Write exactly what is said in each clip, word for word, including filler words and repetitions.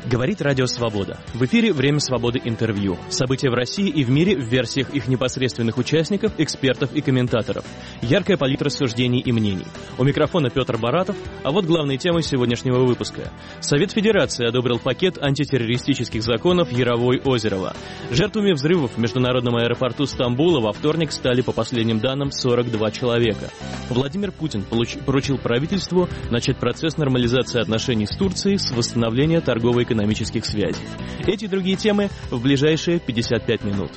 Говорит Радио Свобода. В эфире «Время свободы» интервью. События в России и в мире в версиях их непосредственных участников, экспертов и комментаторов. Яркая палитра суждений и мнений. У микрофона Петр Баратов, а вот главные темы сегодняшнего выпуска. Совет Федерации одобрил пакет антитеррористических законов Яровой-Озерова. Жертвами взрывов в международном аэропорту Стамбула во вторник стали, по последним данным, сорок два человека. Владимир Путин получ... поручил правительству начать процесс нормализации отношений с Турцией с восстановления торгово-экономических экономических связей. Эти и другие темы в ближайшие пятьдесят пять минут.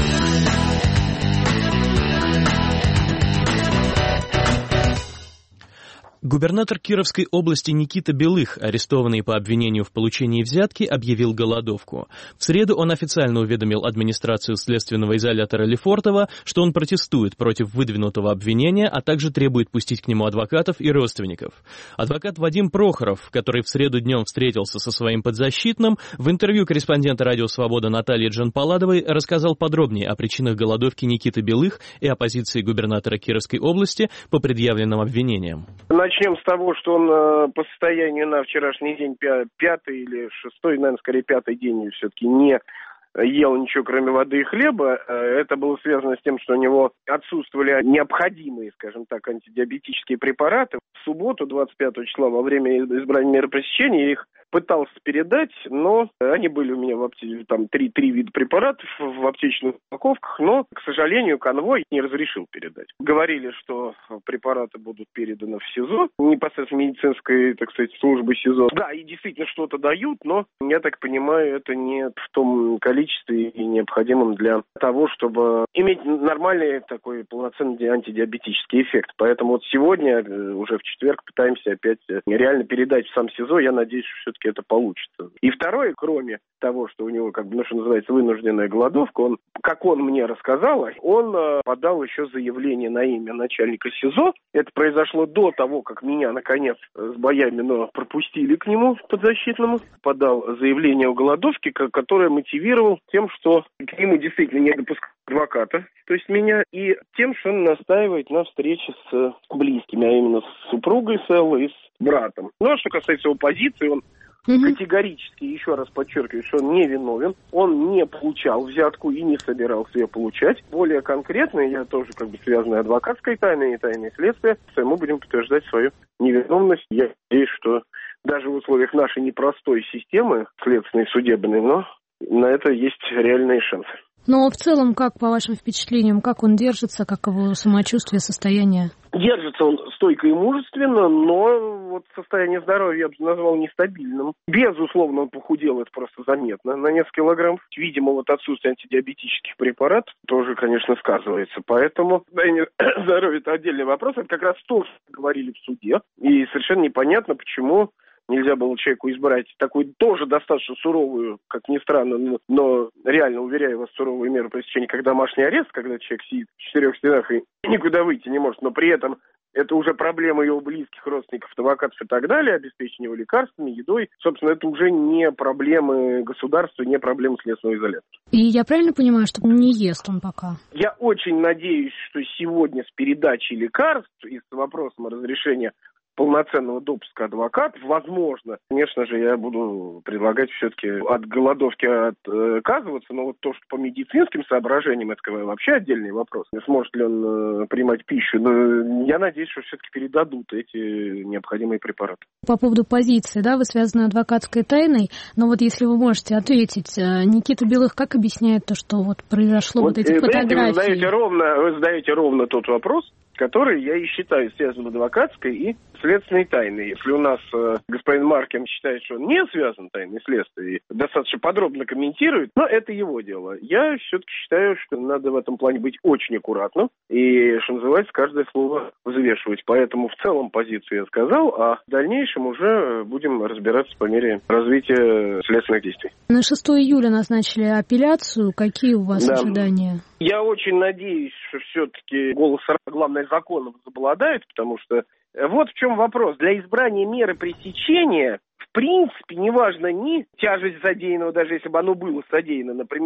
Губернатор Кировской области Никита Белых, арестованный по обвинению в получении взятки, объявил голодовку. В среду он официально уведомил администрацию следственного изолятора Лефортово, что он протестует против выдвинутого обвинения, а также требует пустить к нему адвокатов и родственников. Адвокат Вадим Прохоров, который в среду днем встретился со своим подзащитным, в интервью корреспондента «Радио Свобода» Натальи Джанпаладовой рассказал подробнее о причинах голодовки Никиты Белых и о позиции губернатора Кировской области по предъявленным обвинениям. Начнем с того, что он э, по состоянию на вчерашний день, пятый или шестой, наверное, скорее пятый день, все-таки не ел ничего, кроме воды и хлеба. Это было связано с тем, что у него отсутствовали необходимые, скажем так, антидиабетические препараты. В субботу, двадцать пятого числа, во время избрания меры пресечения, я их пытался передать, но они были у меня в аптеке, там три, три вида препаратов в аптечных упаковках, но, к сожалению, конвой не разрешил передать. Говорили, что препараты будут переданы в СИЗО, непосредственно медицинской, так сказать, службы СИЗО. Да, и действительно что-то дают, но, я так понимаю, это не в том количестве и необходимом для того, чтобы иметь нормальный такой полноценный антидиабетический эффект. Поэтому вот сегодня, уже в четверг, пытаемся опять реально передать в сам СИЗО. Я надеюсь, что все-таки это получится. И второе, кроме того, что у него, как бы, ну, что называется, вынужденная голодовка, он, как он мне рассказал, он э, подал еще заявление на имя начальника СИЗО. Это произошло до того, как меня, наконец, с боями, но пропустили к нему, подзащитному. Подал заявление о голодовке, которое мотивировал тем, что к нему действительно не допускают адвоката, то есть меня, и тем, что он настаивает на встрече с близкими, а именно с супругой Селлы и с братом. Ну, а что касается его позиции, он Mm-hmm. категорически, еще раз подчеркиваю, что он не виновен, он не получал взятку и не собирался ее получать. Более конкретно, я тоже как бы связанный адвокатской тайной и тайной следствия, мы будем подтверждать свою невиновность. Я надеюсь, что даже в условиях нашей непростой системы следственной судебной, но на это есть реальные шансы. Но в целом, как по вашим впечатлениям, как он держится, как его самочувствие, состояние? Держится он стойко и мужественно, но вот состояние здоровья я бы назвал нестабильным. Безусловно, он похудел, это просто заметно, на несколько килограмм. Видимо, вот отсутствие антидиабетических препаратов тоже, конечно, сказывается. Поэтому состояние здоровья – это отдельный вопрос. Это как раз то, что говорили в суде. И совершенно непонятно, почему нельзя было человеку избрать такую тоже достаточно суровую, как ни странно, но, но реально, уверяю вас, суровую меру пресечения, как домашний арест, когда человек сидит в четырех стенах и никуда выйти не может, но при этом это уже проблема его близких родственников, адвокатов и так далее, обеспечение его лекарствами, едой. Собственно, это уже не проблемы государства, не проблемы следственного изолятора. И я правильно понимаю, что не ест он пока? Я очень надеюсь, что сегодня с передачей лекарств и с вопросом разрешения полноценного допуска адвокатов, возможно, конечно же, я буду предлагать все-таки от голодовки отказываться, но вот то, что по медицинским соображениям, это вообще отдельный вопрос. Сможет ли он принимать пищу, но я надеюсь, что все-таки передадут эти необходимые препараты. По поводу позиции, да, вы связаны адвокатской тайной, но вот если вы можете ответить, Никита Белых как объясняет то, что вот произошло вот, вот эти знаете, фотографии? Вы задаете ровно, вы задаете ровно тот вопрос, который я и считаю связан адвокатской и следственной тайной. Если у нас э, господин Маркин считает, что он не связан тайной следствия и достаточно подробно комментирует, но это его дело. Я все-таки считаю, что надо в этом плане быть очень аккуратным и, что называется, каждое слово взвешивать. Поэтому в целом позицию я сказал, а в дальнейшем уже будем разбираться по мере развития следственных действий. На шестого июля назначили апелляцию. Какие у вас да. ожидания? Я очень надеюсь, что все-таки голос, главное, законов обладает, потому что вот в чем вопрос. Для избрания меры пресечения, в принципе, неважно ни тяжесть задеянного, даже если бы оно было содеяно, например,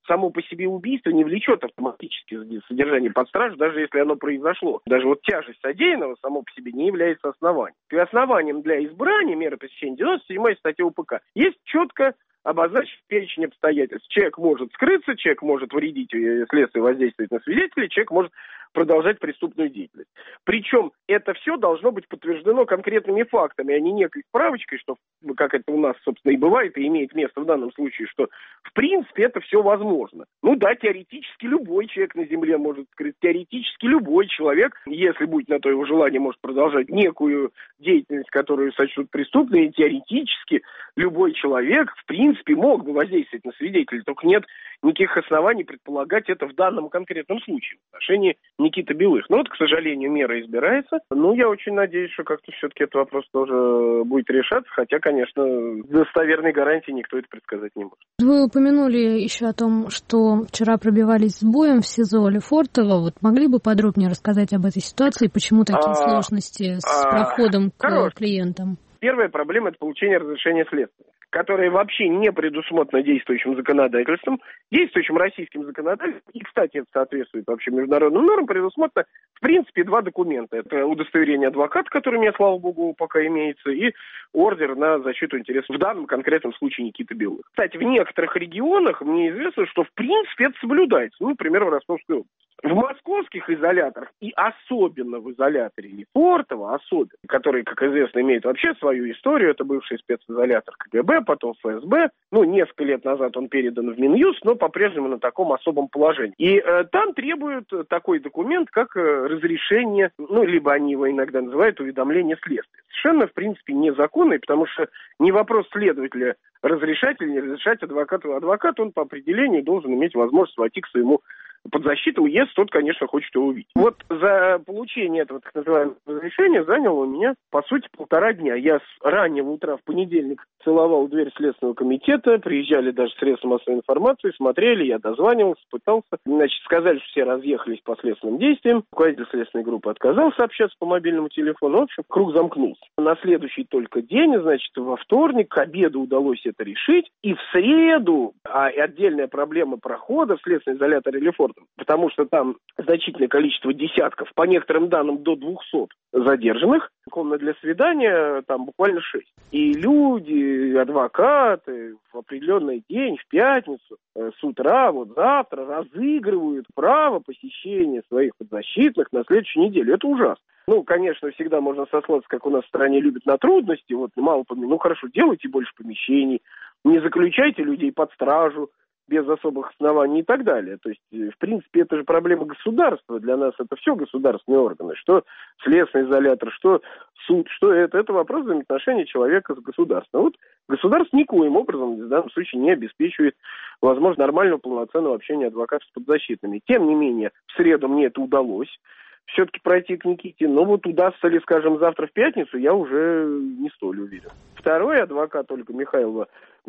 само по себе убийство не влечет автоматически содержание под стражу, даже если оно произошло. Даже вот тяжесть содеянного само по себе не является основанием. И основанием для избрания меры пресечения девяносто седьмая статья УПК есть четко обозначить перечень обстоятельств. Человек может скрыться, человек может вредить следствию, воздействовать на свидетелей, человек может продолжать преступную деятельность. Причем это все должно быть подтверждено конкретными фактами, а не некой справочкой, что, как это у нас, собственно, и бывает, и имеет место в данном случае, что, в принципе, это все возможно. Ну да, теоретически любой человек на земле может скрыться, теоретически любой человек, если будет на то его желание, может продолжать некую деятельность, которую сочтут преступной, и теоретически любой человек, в принципе, мог бы воздействовать на свидетелей, только нет никаких оснований предполагать это в данном конкретном случае в отношении Никиты Белых. Но вот, к сожалению, мера избирается. Ну, я очень надеюсь, что как-то все-таки этот вопрос тоже будет решаться, хотя, конечно, достоверной гарантии никто это предсказать не может. Вы упомянули еще о том, что вчера пробивались с боем в СИЗО Лефортово. Вот могли бы подробнее рассказать об этой ситуации, почему такие а, сложности с а, проходом к хорош. клиентам? Первая проблема – это получение разрешения следствия, которое вообще не предусмотрено действующим законодательством, действующим российским законодательством, и, кстати, это соответствует вообще международным нормам, предусмотрено, в принципе, два документа. Это удостоверение адвоката, который у меня, слава богу, пока имеется, и ордер на защиту интересов, в данном конкретном случае Никиты Белых. Кстати, в некоторых регионах мне известно, что, в принципе, это соблюдается, ну, например, в Ростовской области. В московских изоляторах, и особенно в изоляторе Лефортово, особенно, который, как известно, имеет вообще свою историю, это бывший специзолятор КГБ, потом ФСБ, ну, несколько лет назад он передан в Минюст, но по-прежнему на таком особом положении. И э, там требуют такой документ, как э, разрешение, ну, либо они его иногда называют уведомление следствия. Совершенно, в принципе, незаконный, потому что не вопрос следователя разрешать или не разрешать адвокату. Адвокат, он по определению должен иметь возможность войти к своему под защиту, если тот, конечно, хочет его увидеть. Вот за получение этого так называемого разрешения заняло у меня, по сути, полтора дня. Я с раннего утра в понедельник целовал дверь Следственного комитета, приезжали даже средства массовой информации, смотрели, я дозванивался, пытался. Значит, сказали, что все разъехались по следственным действиям. Руководитель следственной группы отказался общаться по мобильному телефону. В общем, круг замкнулся. На следующий только день, значит, во вторник к обеду удалось это решить. И в среду, а отдельная проблема прохода в следственный изолятор Лефортово, потому что там значительное количество десятков, по некоторым данным до двухсот задержанных. Комнат для свидания там буквально шесть. И люди, адвокаты в определенный день, в пятницу, с утра, вот завтра разыгрывают право посещения своих подзащитных на следующей неделе. Это ужасно. Ну, конечно, всегда можно сослаться, как у нас в стране любят, на трудности. Вот мало помещений. Ну, хорошо, делайте больше помещений, не заключайте людей под стражу без особых оснований и так далее. То есть, в принципе, это же проблема государства. Для нас это все государственные органы. Что следственный изолятор, что суд, что это. Это вопрос взаимоотношений человека с государством. Вот государство никоим образом в данном случае не обеспечивает возможность нормального полноценного общения адвокатов с подзащитными. Тем не менее, в среду мне это удалось все-таки пройти к Никите. Но вот удастся ли, скажем, завтра в пятницу, я уже не столь уверен. Второй адвокат, Ольга Михайлова,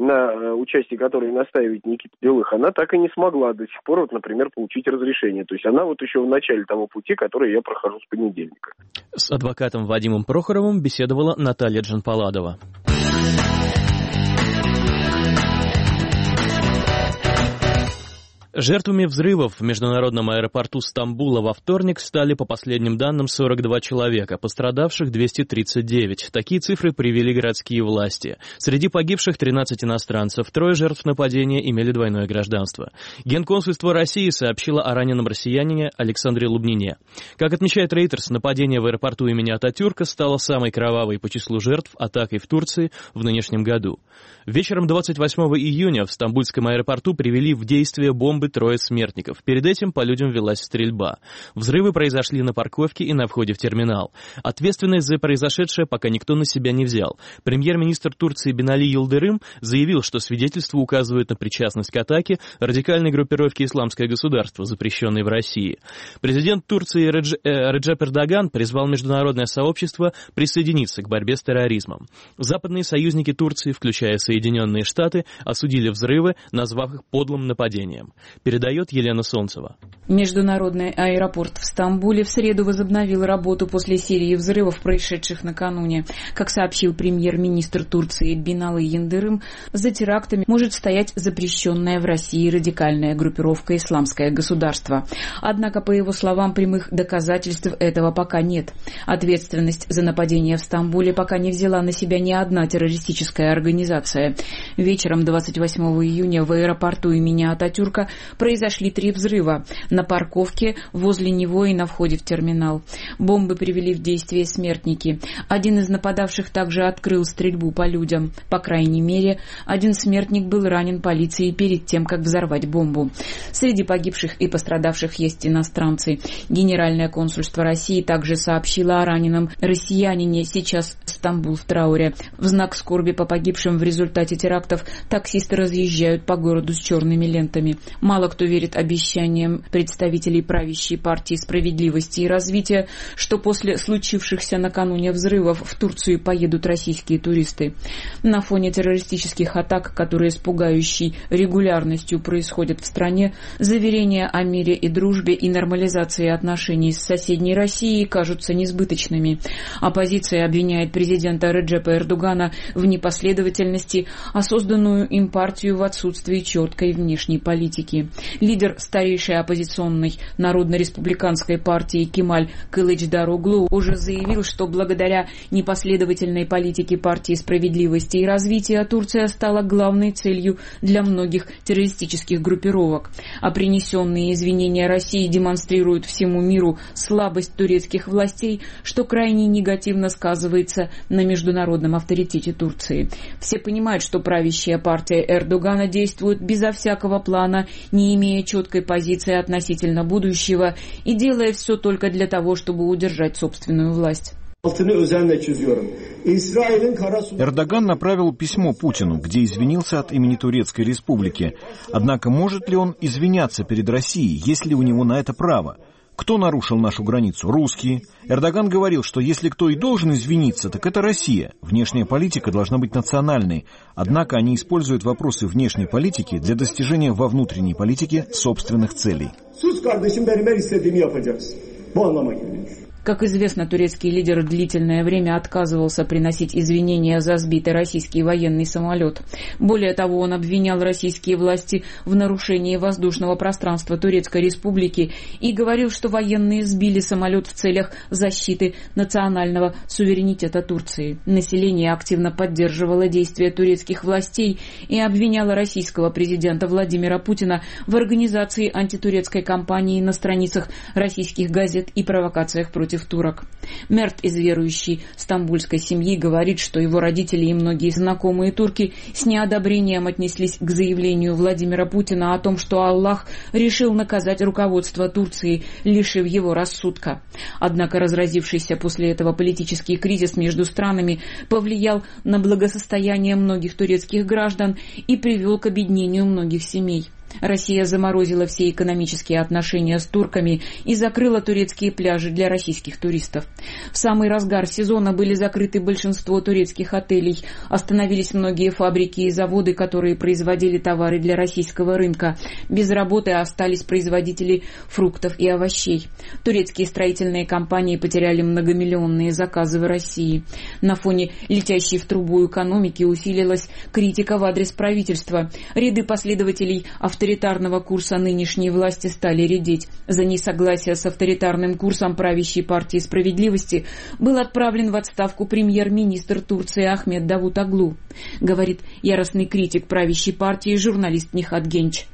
на участие которой настаивает Никита Белых, она так и не смогла до сих пор, вот, например, получить разрешение. То есть она вот еще в начале того пути, который я прохожу с понедельника. С адвокатом Вадимом Прохоровым беседовала Наталья Джанпаладова. Жертвами взрывов в международном аэропорту Стамбула во вторник стали, по последним данным, сорок два человека, пострадавших двести тридцать девять. Такие цифры привели городские власти. Среди погибших тринадцать иностранцев, трое жертв нападения имели двойное гражданство. Генконсульство России сообщило о раненом россиянине Александре Лубнине. Как отмечает Reuters, нападение в аэропорту имени Ататюрка стало самой кровавой по числу жертв атакой в Турции в нынешнем году. Вечером двадцать восьмого июня в стамбульском аэропорту привели в действие бомбы трое смертников. Перед этим по людям велась стрельба. Взрывы произошли на парковке и на входе в терминал. Ответственность за произошедшее пока никто на себя не взял. Премьер-министр Турции Бинали Йылдырым заявил, что свидетельства указывают на причастность к атаке радикальной группировки «Исламское государство», запрещенной в России. Президент Турции Редж... э, Реджеп Эрдоган призвал международное сообщество присоединиться к борьбе с терроризмом. Западные союзники Турции, включая Соединенные Штаты, осудили взрывы, назвав их подлым нападением. передает Елена Солнцева. Международный аэропорт в Стамбуле в среду возобновил работу после серии взрывов, происшедших накануне. Как сообщил премьер-министр Турции Бинали Йылдырым, за терактами может стоять запрещенная в России радикальная группировка «Исламское государство». Однако, по его словам, прямых доказательств этого пока нет. Ответственность за нападение в Стамбуле пока не взяла на себя ни одна террористическая организация. Вечером двадцать восьмого июня в аэропорту имени Ататюрка произошли три взрыва – на парковке, возле него и на входе в терминал. Бомбы привели в действие смертники. Один из нападавших также открыл стрельбу по людям. По крайней мере, один смертник был ранен полицией перед тем, как взорвать бомбу. Среди погибших и пострадавших есть иностранцы. Генеральное консульство России также сообщило о раненом россиянине. Сейчас Стамбул в трауре. В знак скорби по погибшим в результате терактов таксисты разъезжают по городу с черными лентами. Мало кто верит обещаниям представителей правящей партии «Справедливости и развития», что после случившихся накануне взрывов в Турцию поедут российские туристы. На фоне террористических атак, которые с пугающей регулярностью происходят в стране, заверения о мире и дружбе и нормализации отношений с соседней Россией кажутся несбыточными. Оппозиция обвиняет президента Реджепа Эрдогана в непоследовательности, а созданную им партию в отсутствии четкой внешней политики. Лидер старейшей оппозиционной Народно-республиканской партии Кемаль Кылычдароглу уже заявил, что благодаря непоследовательной политике партии «Справедливости и развития» Турция стала главной целью для многих террористических группировок. А принесенные извинения России демонстрируют всему миру слабость турецких властей, что крайне негативно сказывается на международном авторитете Турции. Все понимают, что правящая партия Эрдогана действует безо всякого плана, не имея четкой позиции относительно будущего и делая все только для того, чтобы удержать собственную власть. Эрдоган направил письмо Путину, где извинился от имени Турецкой Республики. Однако может ли он извиняться перед Россией, есть ли у него на это право? Кто нарушил нашу границу? Русские. Эрдоган говорил, что если кто и должен извиниться, так это Россия. Внешняя политика должна быть национальной. Однако они используют вопросы внешней политики для достижения во внутренней политике собственных целей. Как известно, турецкий лидер длительное время отказывался приносить извинения за сбитый российский военный самолет. Более того, он обвинял российские власти в нарушении воздушного пространства Турецкой Республики и говорил, что военные сбили самолет в целях защиты национального суверенитета Турции. Население активно поддерживало действия турецких властей и обвиняло российского президента Владимира Путина в организации антитурецкой кампании на страницах российских газет и провокациях против турок. Мерт из верующей стамбульской семьи говорит, что его родители и многие знакомые турки с неодобрением отнеслись к заявлению Владимира Путина о том, что Аллах решил наказать руководство Турции, лишив его рассудка. Однако разразившийся после этого политический кризис между странами повлиял на благосостояние многих турецких граждан и привел к обеднению многих семей. Россия заморозила все экономические отношения с турками и закрыла турецкие пляжи для российских туристов. В самый разгар сезона были закрыты большинство турецких отелей, остановились многие фабрики и заводы, которые производили товары для российского рынка. Без работы остались производители фруктов и овощей. Турецкие строительные компании потеряли многомиллионные заказы в России. На фоне летящей в трубу экономики усилилась критика в адрес правительства. Ряды последователей авторитарного авторитарного курса нынешней власти стали редеть. За несогласие с авторитарным курсом правящей партии «Справедливости» был отправлен в отставку премьер-министр Турции Ахмед Давутоглу, говорит яростный критик правящей партии журналист Нихат Генч.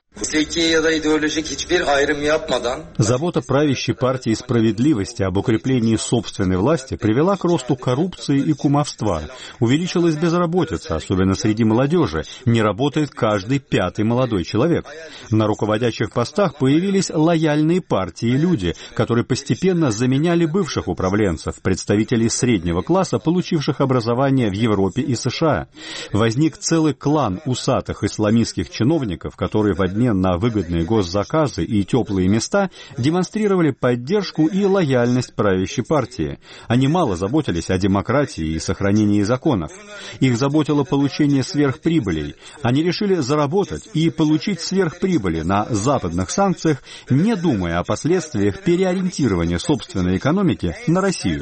Забота правящей партии «Справедливости» об укреплении собственной власти привела к росту коррупции и кумовства. Увеличилась безработица, особенно среди молодежи. Не работает каждый пятый молодой человек. На руководящих постах появились лояльные партии и люди, которые постепенно заменяли бывших управленцев, представителей среднего класса, получивших образование в Европе и США. Возник целый клан усатых исламистских чиновников, которые в обмен обмен на выгодные госзаказы и теплые места демонстрировали поддержку и лояльность правящей партии. Они мало заботились о демократии и сохранении законов. Их заботило получение сверхприбылей. Они решили заработать и получить сверхприбыли на западных санкциях, не думая о последствиях переориентирования собственной экономики на Россию.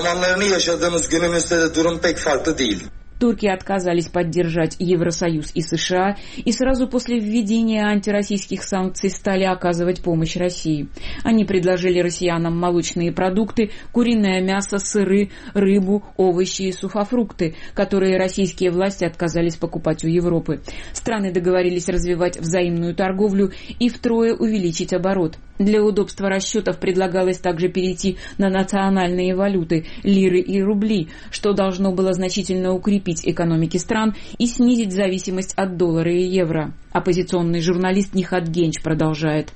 Турки отказались поддержать Евросоюз и США и сразу после введения антироссийских санкций стали оказывать помощь России. Они предложили россиянам молочные продукты, куриное мясо, сыры, рыбу, овощи и сухофрукты, которые российские власти отказались покупать у Европы. Страны договорились развивать взаимную торговлю и втрое увеличить оборот. Для удобства расчетов предлагалось также перейти на национальные валюты – лиры и рубли, что должно было значительно укрепить экономики стран и снизить зависимость от доллара и евро. Оппозиционный журналист Нихат Генч продолжает.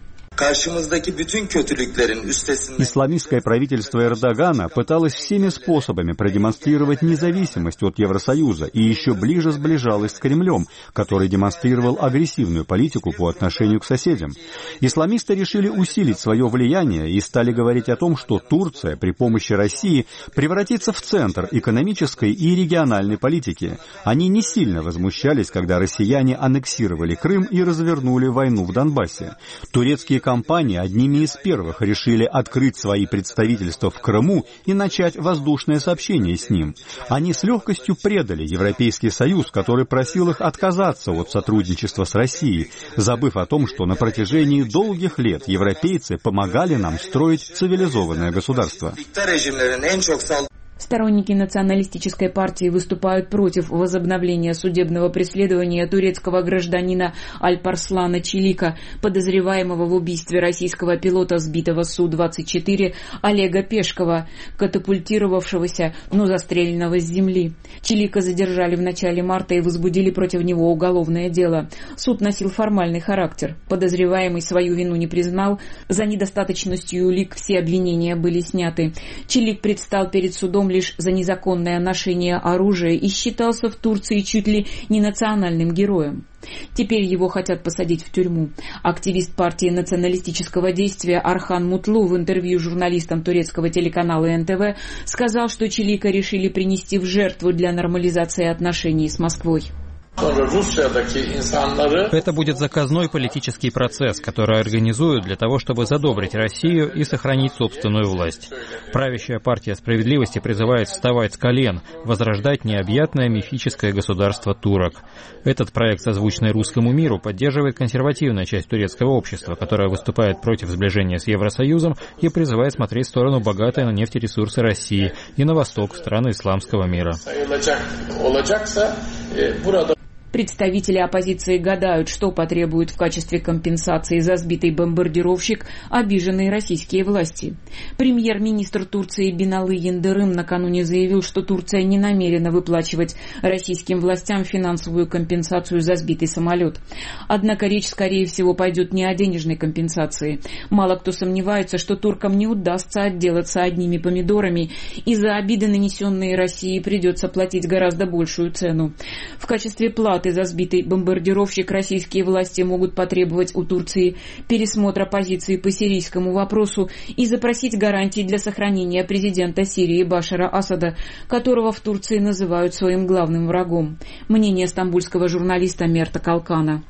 Исламистское правительство Эрдогана пыталось всеми способами продемонстрировать независимость от Евросоюза и еще ближе сближалось с Кремлем, который демонстрировал агрессивную политику по отношению к соседям. Исламисты решили усилить свое влияние и стали говорить о том, что Турция при помощи России превратится в центр экономической и региональной политики. Они не сильно возмущались, когда россияне аннексировали Крым и развернули войну в Донбассе. Турецкие компании одними из первых решили открыть свои представительства в Крыму и начать воздушное сообщение с ним. Они с легкостью предали Европейский Союз, который просил их отказаться от сотрудничества с Россией, забыв о том, что на протяжении долгих лет европейцы помогали нам строить цивилизованное государство. Сторонники националистической партии выступают против возобновления судебного преследования турецкого гражданина Альпарслана Чилика, подозреваемого в убийстве российского пилота, сбитого Су двадцать четыре Олега Пешкова, катапультировавшегося, но застреленного с земли. Чилика задержали в начале марта и возбудили против него уголовное дело. Суд носил формальный характер. Подозреваемый свою вину не признал. За недостаточностью улик все обвинения были сняты. Чилик предстал перед судом лишь за незаконное ношение оружия и считался в Турции чуть ли не национальным героем. Теперь его хотят посадить в тюрьму. Активист партии националистического действия Архан Мутлу в интервью журналистам турецкого телеканала эн тэ вэ сказал, что Чилика решили принести в жертву для нормализации отношений с Москвой. Это будет заказной политический процесс, который организуют для того, чтобы задобрить Россию и сохранить собственную власть. Правящая партия справедливости призывает вставать с колен, возрождать необъятное мифическое государство турок. Этот проект, созвучный русскому миру, поддерживает консервативная часть турецкого общества, которая выступает против сближения с Евросоюзом и призывает смотреть в сторону богатой на нефтересурсы России и на восток, в страны исламского мира. Представители оппозиции гадают, что потребуют в качестве компенсации за сбитый бомбардировщик обиженные российские власти. Премьер-министр Турции Биналы Йылдырым накануне заявил, что Турция не намерена выплачивать российским властям финансовую компенсацию за сбитый самолет. Однако речь, скорее всего, пойдет не о денежной компенсации. Мало кто сомневается, что туркам не удастся отделаться одними помидорами, и за обиды, нанесенные России, придется платить гораздо большую цену. В качестве платы за сбитый бомбардировщик российские власти могут потребовать у Турции пересмотра позиции по сирийскому вопросу и запросить гарантии для сохранения президента Сирии Башара Асада, которого в Турции называют своим главным врагом. Мнение стамбульского журналиста Мерта Калкана.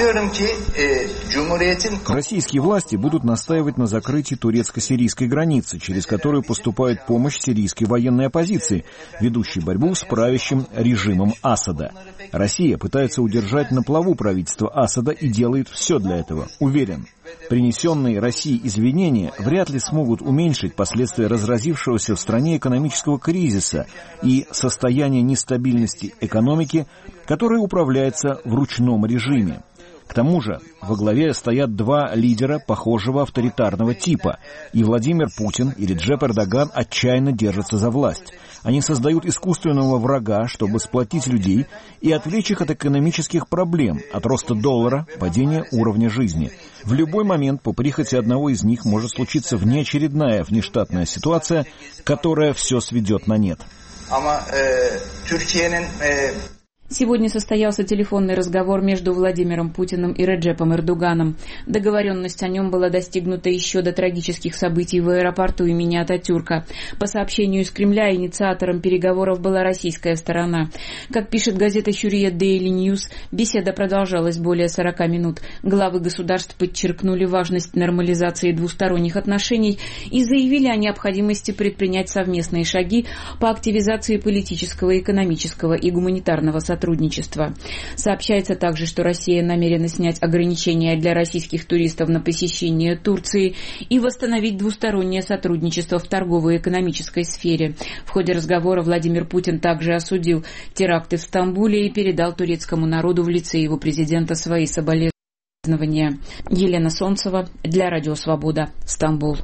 Российские власти будут настаивать на закрытии турецко-сирийской границы, через которую поступает помощь сирийской военной оппозиции, ведущей борьбу с правящим режимом Асада. Россия пытается удержать на плаву правительство Асада и делает все для этого, уверен. Принесенные России извинения вряд ли смогут уменьшить последствия разразившегося в стране экономического кризиса и состояния нестабильности экономики, которое управляется в ручном режиме. К тому же во главе стоят два лидера похожего авторитарного типа, и Владимир Путин и Реджеп Эрдоган отчаянно держатся за власть. Они создают искусственного врага, чтобы сплотить людей и отвлечь их от экономических проблем, от роста доллара, падения уровня жизни. В любой момент по прихоти одного из них может случиться внеочередная внештатная ситуация, которая все сведет на нет. Сегодня состоялся телефонный разговор между Владимиром Путиным и Реджепом Эрдоганом. Договоренность о нем была достигнута еще до трагических событий в аэропорту имени Ататюрка. По сообщению из Кремля, инициатором переговоров была российская сторона. Как пишет газета Hurriyet Daily News, беседа продолжалась более сорока минут. Главы государств подчеркнули важность нормализации двусторонних отношений и заявили о необходимости предпринять совместные шаги по активизации политического, экономического и гуманитарного сотрудничества. сотрудничества. Сообщается также, что Россия намерена снять ограничения для российских туристов на посещение Турции и восстановить двустороннее сотрудничество в торговой и экономической сфере. В ходе разговора Владимир Путин также осудил теракты в Стамбуле и передал турецкому народу в лице его президента свои соболезнования. Елена Солнцева для Радио Свобода, Стамбул.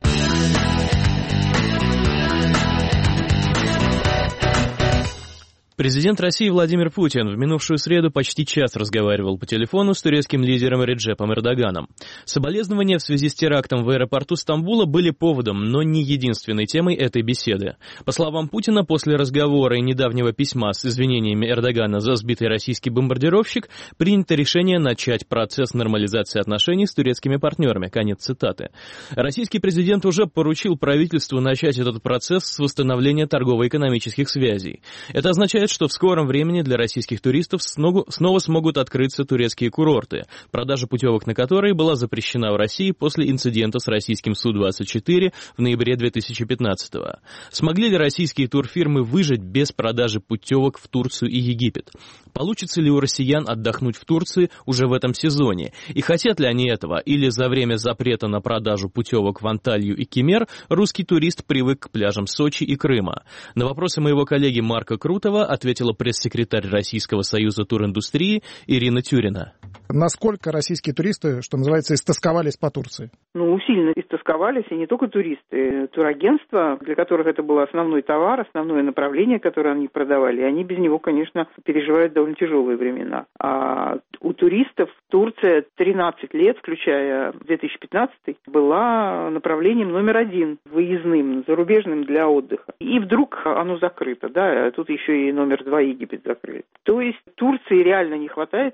Президент России Владимир Путин в минувшую среду почти час разговаривал по телефону с турецким лидером Реджепом Эрдоганом. Соболезнования в связи с терактом в аэропорту Стамбула были поводом, но не единственной темой этой беседы. По словам Путина, после разговора и недавнего письма с извинениями Эрдогана за сбитый российский бомбардировщик, принято решение начать процесс нормализации отношений с турецкими партнерами. Конец цитаты. Российский президент уже поручил правительству начать этот процесс с восстановления торгово-экономических связей. Это означает, что в скором времени для российских туристов снова смогут открыться турецкие курорты, продажа путевок на которые была запрещена в России после инцидента с российским Су двадцать четыре в ноябре две тысячи пятнадцатого. Смогли ли российские турфирмы выжить без продажи путевок в Турцию и Египет? Получится ли у россиян отдохнуть в Турции уже в этом сезоне? И хотят ли они этого? Или за время запрета на продажу путевок в Анталью и Кемер русский турист привык к пляжам Сочи и Крыма? На вопросы моего коллеги Марка Крутова ответила пресс-секретарь Российского союза туриндустрии Ирина Тюрина. Насколько российские туристы, что называется, истосковались по Турции? Ну, сильно истосковались, и не только туристы. Турагентства, для которых это был основной товар, основное направление, которое они продавали, и они без него, конечно, переживают довольно тяжелые времена. А у туристов Турция тринадцать лет, включая две тысячи пятнадцатый, была направлением номер один, выездным, зарубежным для отдыха. И вдруг оно закрыто, да, а тут еще и номер два Египет закрыли. То есть Турции реально не хватает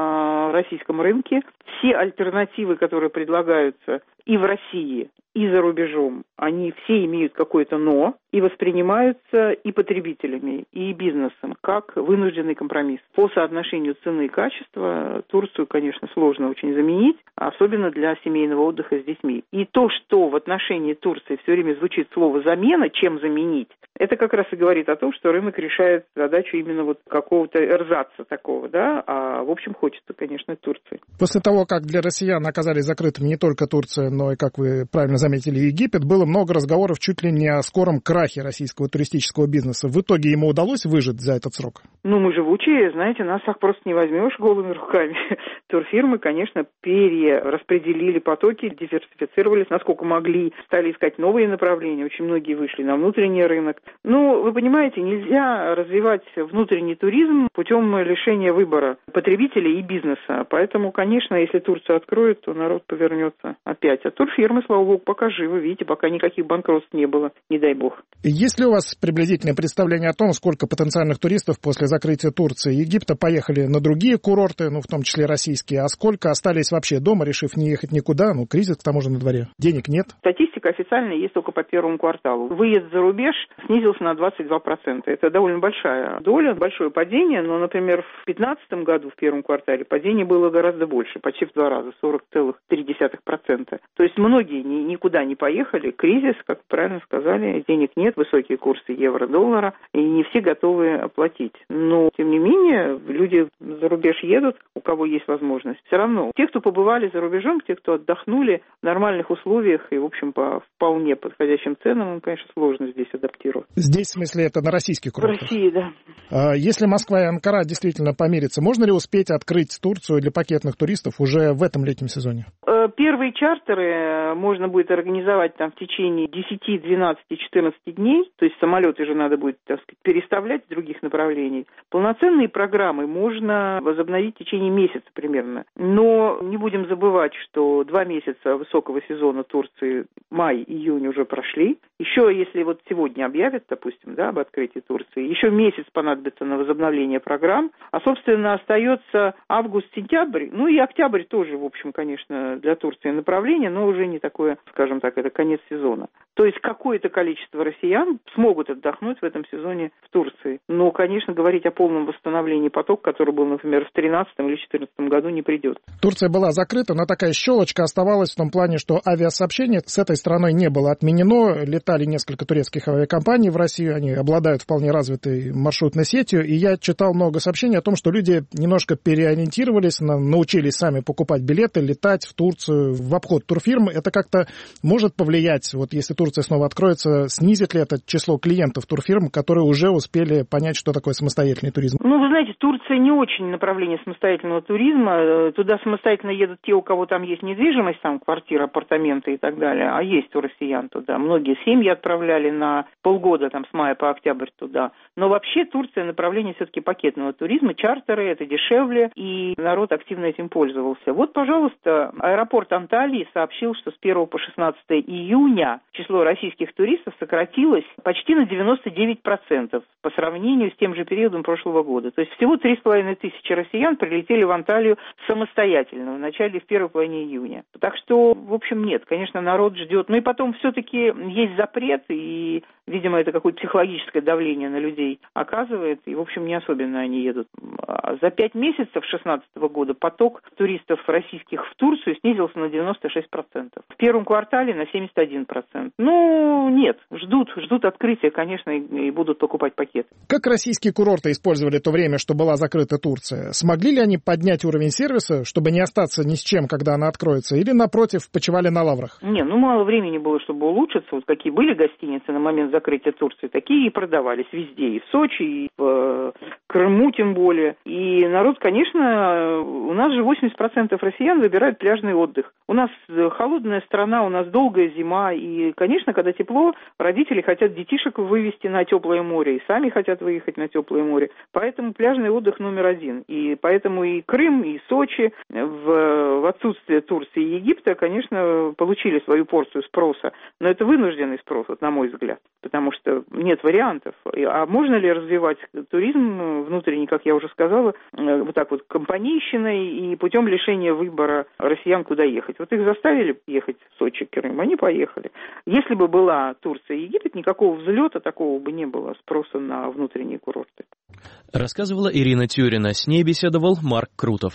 на российском рынке. Все альтернативы, которые предлагаются и в России, и за рубежом, они все имеют какое-то «но» и воспринимаются и потребителями, и бизнесом как вынужденный компромисс. По соотношению цены и качества Турцию, конечно, сложно очень заменить, особенно для семейного отдыха с детьми. И то, что в отношении Турции все время звучит слово «замена», чем заменить, это как раз и говорит о том, что рынок решает задачу именно вот какого-то эрзаца такого, да, а в общем хочется, конечно, Турции. После того, как для россиян оказались закрытыми не только Турция, но и, как вы правильно заметили, Египет, было много разговоров чуть ли не о скором крахе российского туристического бизнеса. В итоге ему удалось выжить за этот срок? Ну, мы живучие, знаете, нас так просто не возьмешь голыми руками. Турфирмы, конечно, перераспределили потоки, диверсифицировались, насколько могли, стали искать новые направления. Очень многие вышли на внутренний рынок. Ну, вы понимаете, нельзя развивать внутренний туризм путем лишения выбора потребителей и бизнеса. Поэтому, конечно, если Турцию откроют, то народ повернется опять. А турфирмы, слава богу, пока живы. Видите, пока никаких банкротств не было, не дай бог. Есть ли у вас приблизительное представление о том, сколько потенциальных туристов после закрытия Турции и Египта поехали на другие курорты, ну, в том числе российские, а сколько остались вообще дома, решив не ехать никуда? Ну, кризис к тому же на дворе. Денег нет. Статистика официальная есть только по первому кварталу. Выезд за рубеж снизился на двадцать два процента. Это довольно большая доля, большое падение, но, например, в две тысячи пятнадцатом году, в первом квартале, падение было гораздо больше, почти в два раза, сорок целых три десятых процента. То есть многие ни, никуда не поехали. Кризис, как правильно сказали, денег нет, высокие курсы евро-доллара, и не все готовы оплатить. Но, тем не менее, люди за рубеж едут, у кого есть возможность. Все равно, те, кто побывали за рубежом, те, кто отдохнули в нормальных условиях и, в общем, по вполне подходящим ценам, им, конечно, сложно здесь адаптироваться. Здесь, в смысле, это на российский курорт? В России, да. А если Москва и Анкара действительно помирятся, можно ли успеть открыть Турцию для пакетных туристов уже в этом летнем сезоне? Первые чартеры можно будет организовать там в течение десяти, двенадцати, четырнадцати дней, то есть самолеты же надо будет, так сказать, переставлять с других направлений. Полноценные программы можно возобновить в течение месяца примерно. Но не будем забывать, что два месяца высокого сезона Турции, май, июнь уже прошли. Еще, если вот сегодня объявят, допустим, да, об открытии Турции, еще месяц понадобится на возобновление программ, а, собственно, остается август-сентябрь, ну и октябрь тоже, в общем, конечно, для Турции направление, но уже не такое, скажем так, это конец сезона. То есть какое-то количество россиян смогут отдохнуть в этом сезоне в Турции. Но, конечно, говорить о полном восстановлении потока, который был, например, в две тысячи тринадцатом или две тысячи четырнадцатом году, не придет. Турция была закрыта, но такая щелочка оставалась в том плане, что авиасообщение с этой страной не было отменено. Летали несколько турецких авиакомпаний в Россию, они обладают вполне развитой маршрутной сетью. И я читал много сообщений о том, что люди немножко переориентировались, научились сами покупать билеты, летать в Турцию в обход турфирм. Это как-то может повлиять, вот если Турция снова откроется, снизит ли это число клиентов турфирм, которые уже успели понять, что такое самостоятельный туризм? Ну, вы знаете, Турция не очень направление самостоятельного туризма. Туда самостоятельно едут те, у кого там есть недвижимость, там квартира, апартаменты и так далее, а есть у россиян туда. Многие семьи отправляли на полгода, там, с мая по октябрь туда. Но вообще Турция направление все-таки пакетного туризма, чартеры, это дешевле, и народ активно этим пользовался. Вот, пожалуйста, аэропорт Анталии сообщил, что с первого по шестнадцатое июня число российских туристов сократилось почти на девяносто девять процентов по сравнению с тем же периодом прошлого года. То есть всего три с половиной тысячи россиян прилетели в Анталию самостоятельно в начале, в первой половине июня. Так что, в общем, нет, конечно, народ ждет. Ну и потом все-таки есть запрет, и, видимо, это какое-то психологическое давление на людей оказывает, и, в общем, не особенно они едут. За пять месяцев две тысячи шестнадцатого года поток туристов российских в Турцию снизился на девяносто шесть процентов. В первом квартале на семьдесят один процент. Ну, нет, ждут, ждут открытия, конечно, и, и будут покупать пакеты. Как российские курорты использовали то время, что была закрыта Турция? Смогли ли они поднять уровень сервиса, чтобы не остаться ни с чем, когда она откроется, или, напротив, почивали на лаврах? Не, ну мало времени было, чтобы улучшиться. Вот какие были гостиницы на момент закрытия Турции, такие и продавались везде, и в Сочи, и в э, Крыму тем более. И народ, конечно, у нас же восемьдесят процентов россиян выбирают пляжный отдых. У нас холодная страна, у нас долгая зима, и, конечно, когда тепло, родители хотят детишек вывести на теплое море, и сами хотят выехать на теплое море. Поэтому пляжный отдых номер один. И поэтому и Крым, и Сочи в, в отсутствие Турции и Египта, конечно, получили свою порцию спроса. Но это вынужденный спрос, вот, на мой взгляд, потому что нет вариантов. А можно ли развивать туризм внутренний, как я уже сказала, вот так вот компанейщиной и путем лишения выбора россиян, куда ехать? Вот их заставили ехать в Сочи, Крым, они поехали. Если бы была Турция и Египет, никакого взлета такого бы не было, спроса на внутренние курорты. Рассказывала Ирина Тюрина. С ней беседовал Марк Крутов.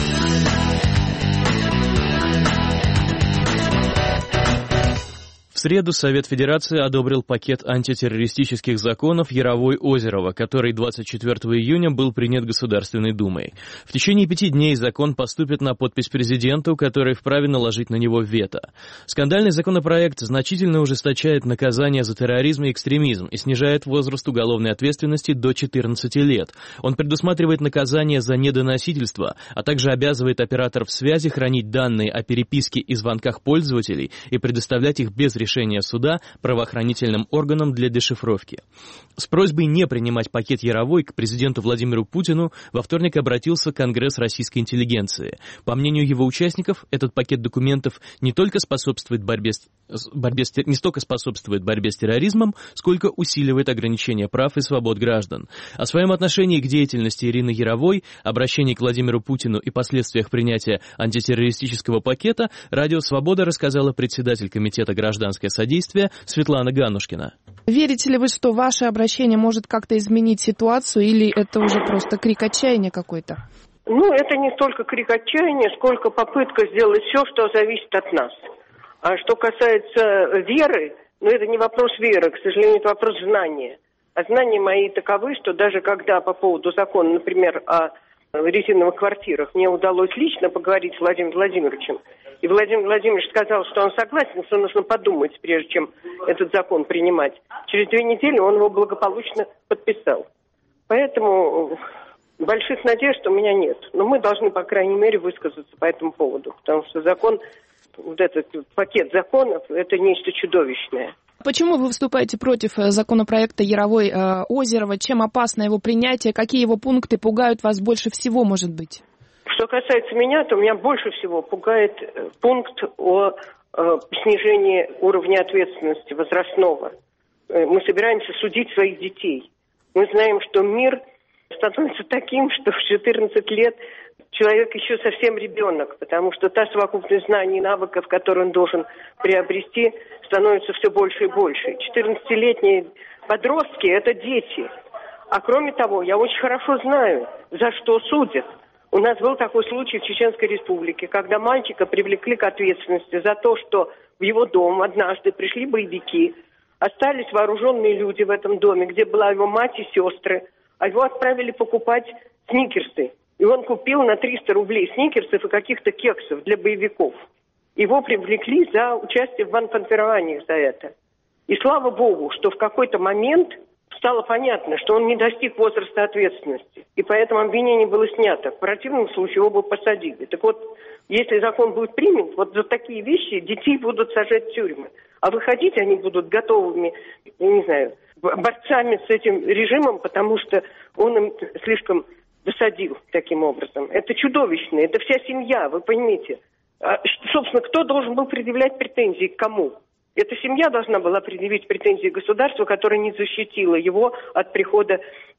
В среду Совет Федерации одобрил пакет антитеррористических законов Яровой-Озерова, который двадцать четвёртого июня был принят Государственной Думой. В течение пяти дней закон поступит на подпись президенту, который вправе наложить на него вето. Скандальный законопроект значительно ужесточает наказание за терроризм и экстремизм и снижает возраст уголовной ответственности до четырнадцати лет. Он предусматривает наказание за недоносительство, а также обязывает операторов связи хранить данные о переписке и звонках пользователей и предоставлять их без решения суда правоохранительным органам для дешифровки. С просьбой не принимать пакет Яровой к президенту Владимиру Путину во вторник обратился Конгресс российской интеллигенции. По мнению его участников, этот пакет документов не только способствует борьбе с, борьбе с, не столько способствует борьбе с терроризмом, сколько усиливает ограничения прав и свобод граждан. О своем отношении к деятельности Ирины Яровой, обращении к Владимиру Путину и последствиях принятия антитеррористического пакета Радио Свобода рассказала председатель Комитета гражданское содействие Светлана Ганушкина. Верите ли вы, что ваше обращение может как-то изменить ситуацию, или это уже просто крик отчаяния какой-то? Ну, это не столько крик отчаяния, сколько попытка сделать все, что зависит от нас. А что касается веры, ну, это не вопрос веры, к сожалению, это вопрос знания. А знания мои таковы, что даже когда по поводу закона, например, о резиновых квартирах, мне удалось лично поговорить с Владимиром Владимировичем, и Владимир Владимирович сказал, что он согласен, что нужно подумать, прежде чем этот закон принимать. Через две недели он его благополучно подписал. Поэтому больших надежд у меня нет. Но мы должны, по крайней мере, высказаться по этому поводу. Потому что закон, вот этот пакет законов, это нечто чудовищное. Почему вы выступаете против законопроекта Яровой-Озерова? Чем опасно его принятие? Какие его пункты пугают вас больше всего, может быть? Что касается меня, то меня больше всего пугает пункт о снижение уровня ответственности возрастного. Мы собираемся судить своих детей. Мы знаем, что мир становится таким, что в четырнадцать лет человек еще совсем ребенок, потому что та совокупность знаний и навыков, которые он должен приобрести, становится все больше и больше. четырнадцатилетние подростки – это дети. А кроме того, я очень хорошо знаю, за что судят. У нас был такой случай в Чеченской Республике, когда мальчика привлекли к ответственности за то, что в его дом однажды пришли боевики, остались вооруженные люди в этом доме, где была его мать и сестры, а его отправили покупать сникерсы. И он купил на триста рублей сникерсов и каких-то кексов для боевиков. Его привлекли за участие в бандформированиях за это. И слава богу, что в какой-то момент стало понятно, что он не достиг возраста ответственности. И поэтому обвинение было снято. В противном случае его бы посадили. Так вот, если закон будет принят, вот за такие вещи детей будут сажать в тюрьмы. А выходить они будут готовыми, я не знаю, борцами с этим режимом, потому что он им слишком досадил таким образом. Это чудовищно, это вся семья, вы поймите. А, собственно, кто должен был предъявлять претензии к кому? Эта семья должна была предъявить претензии государству, которое не защитило его от прихода,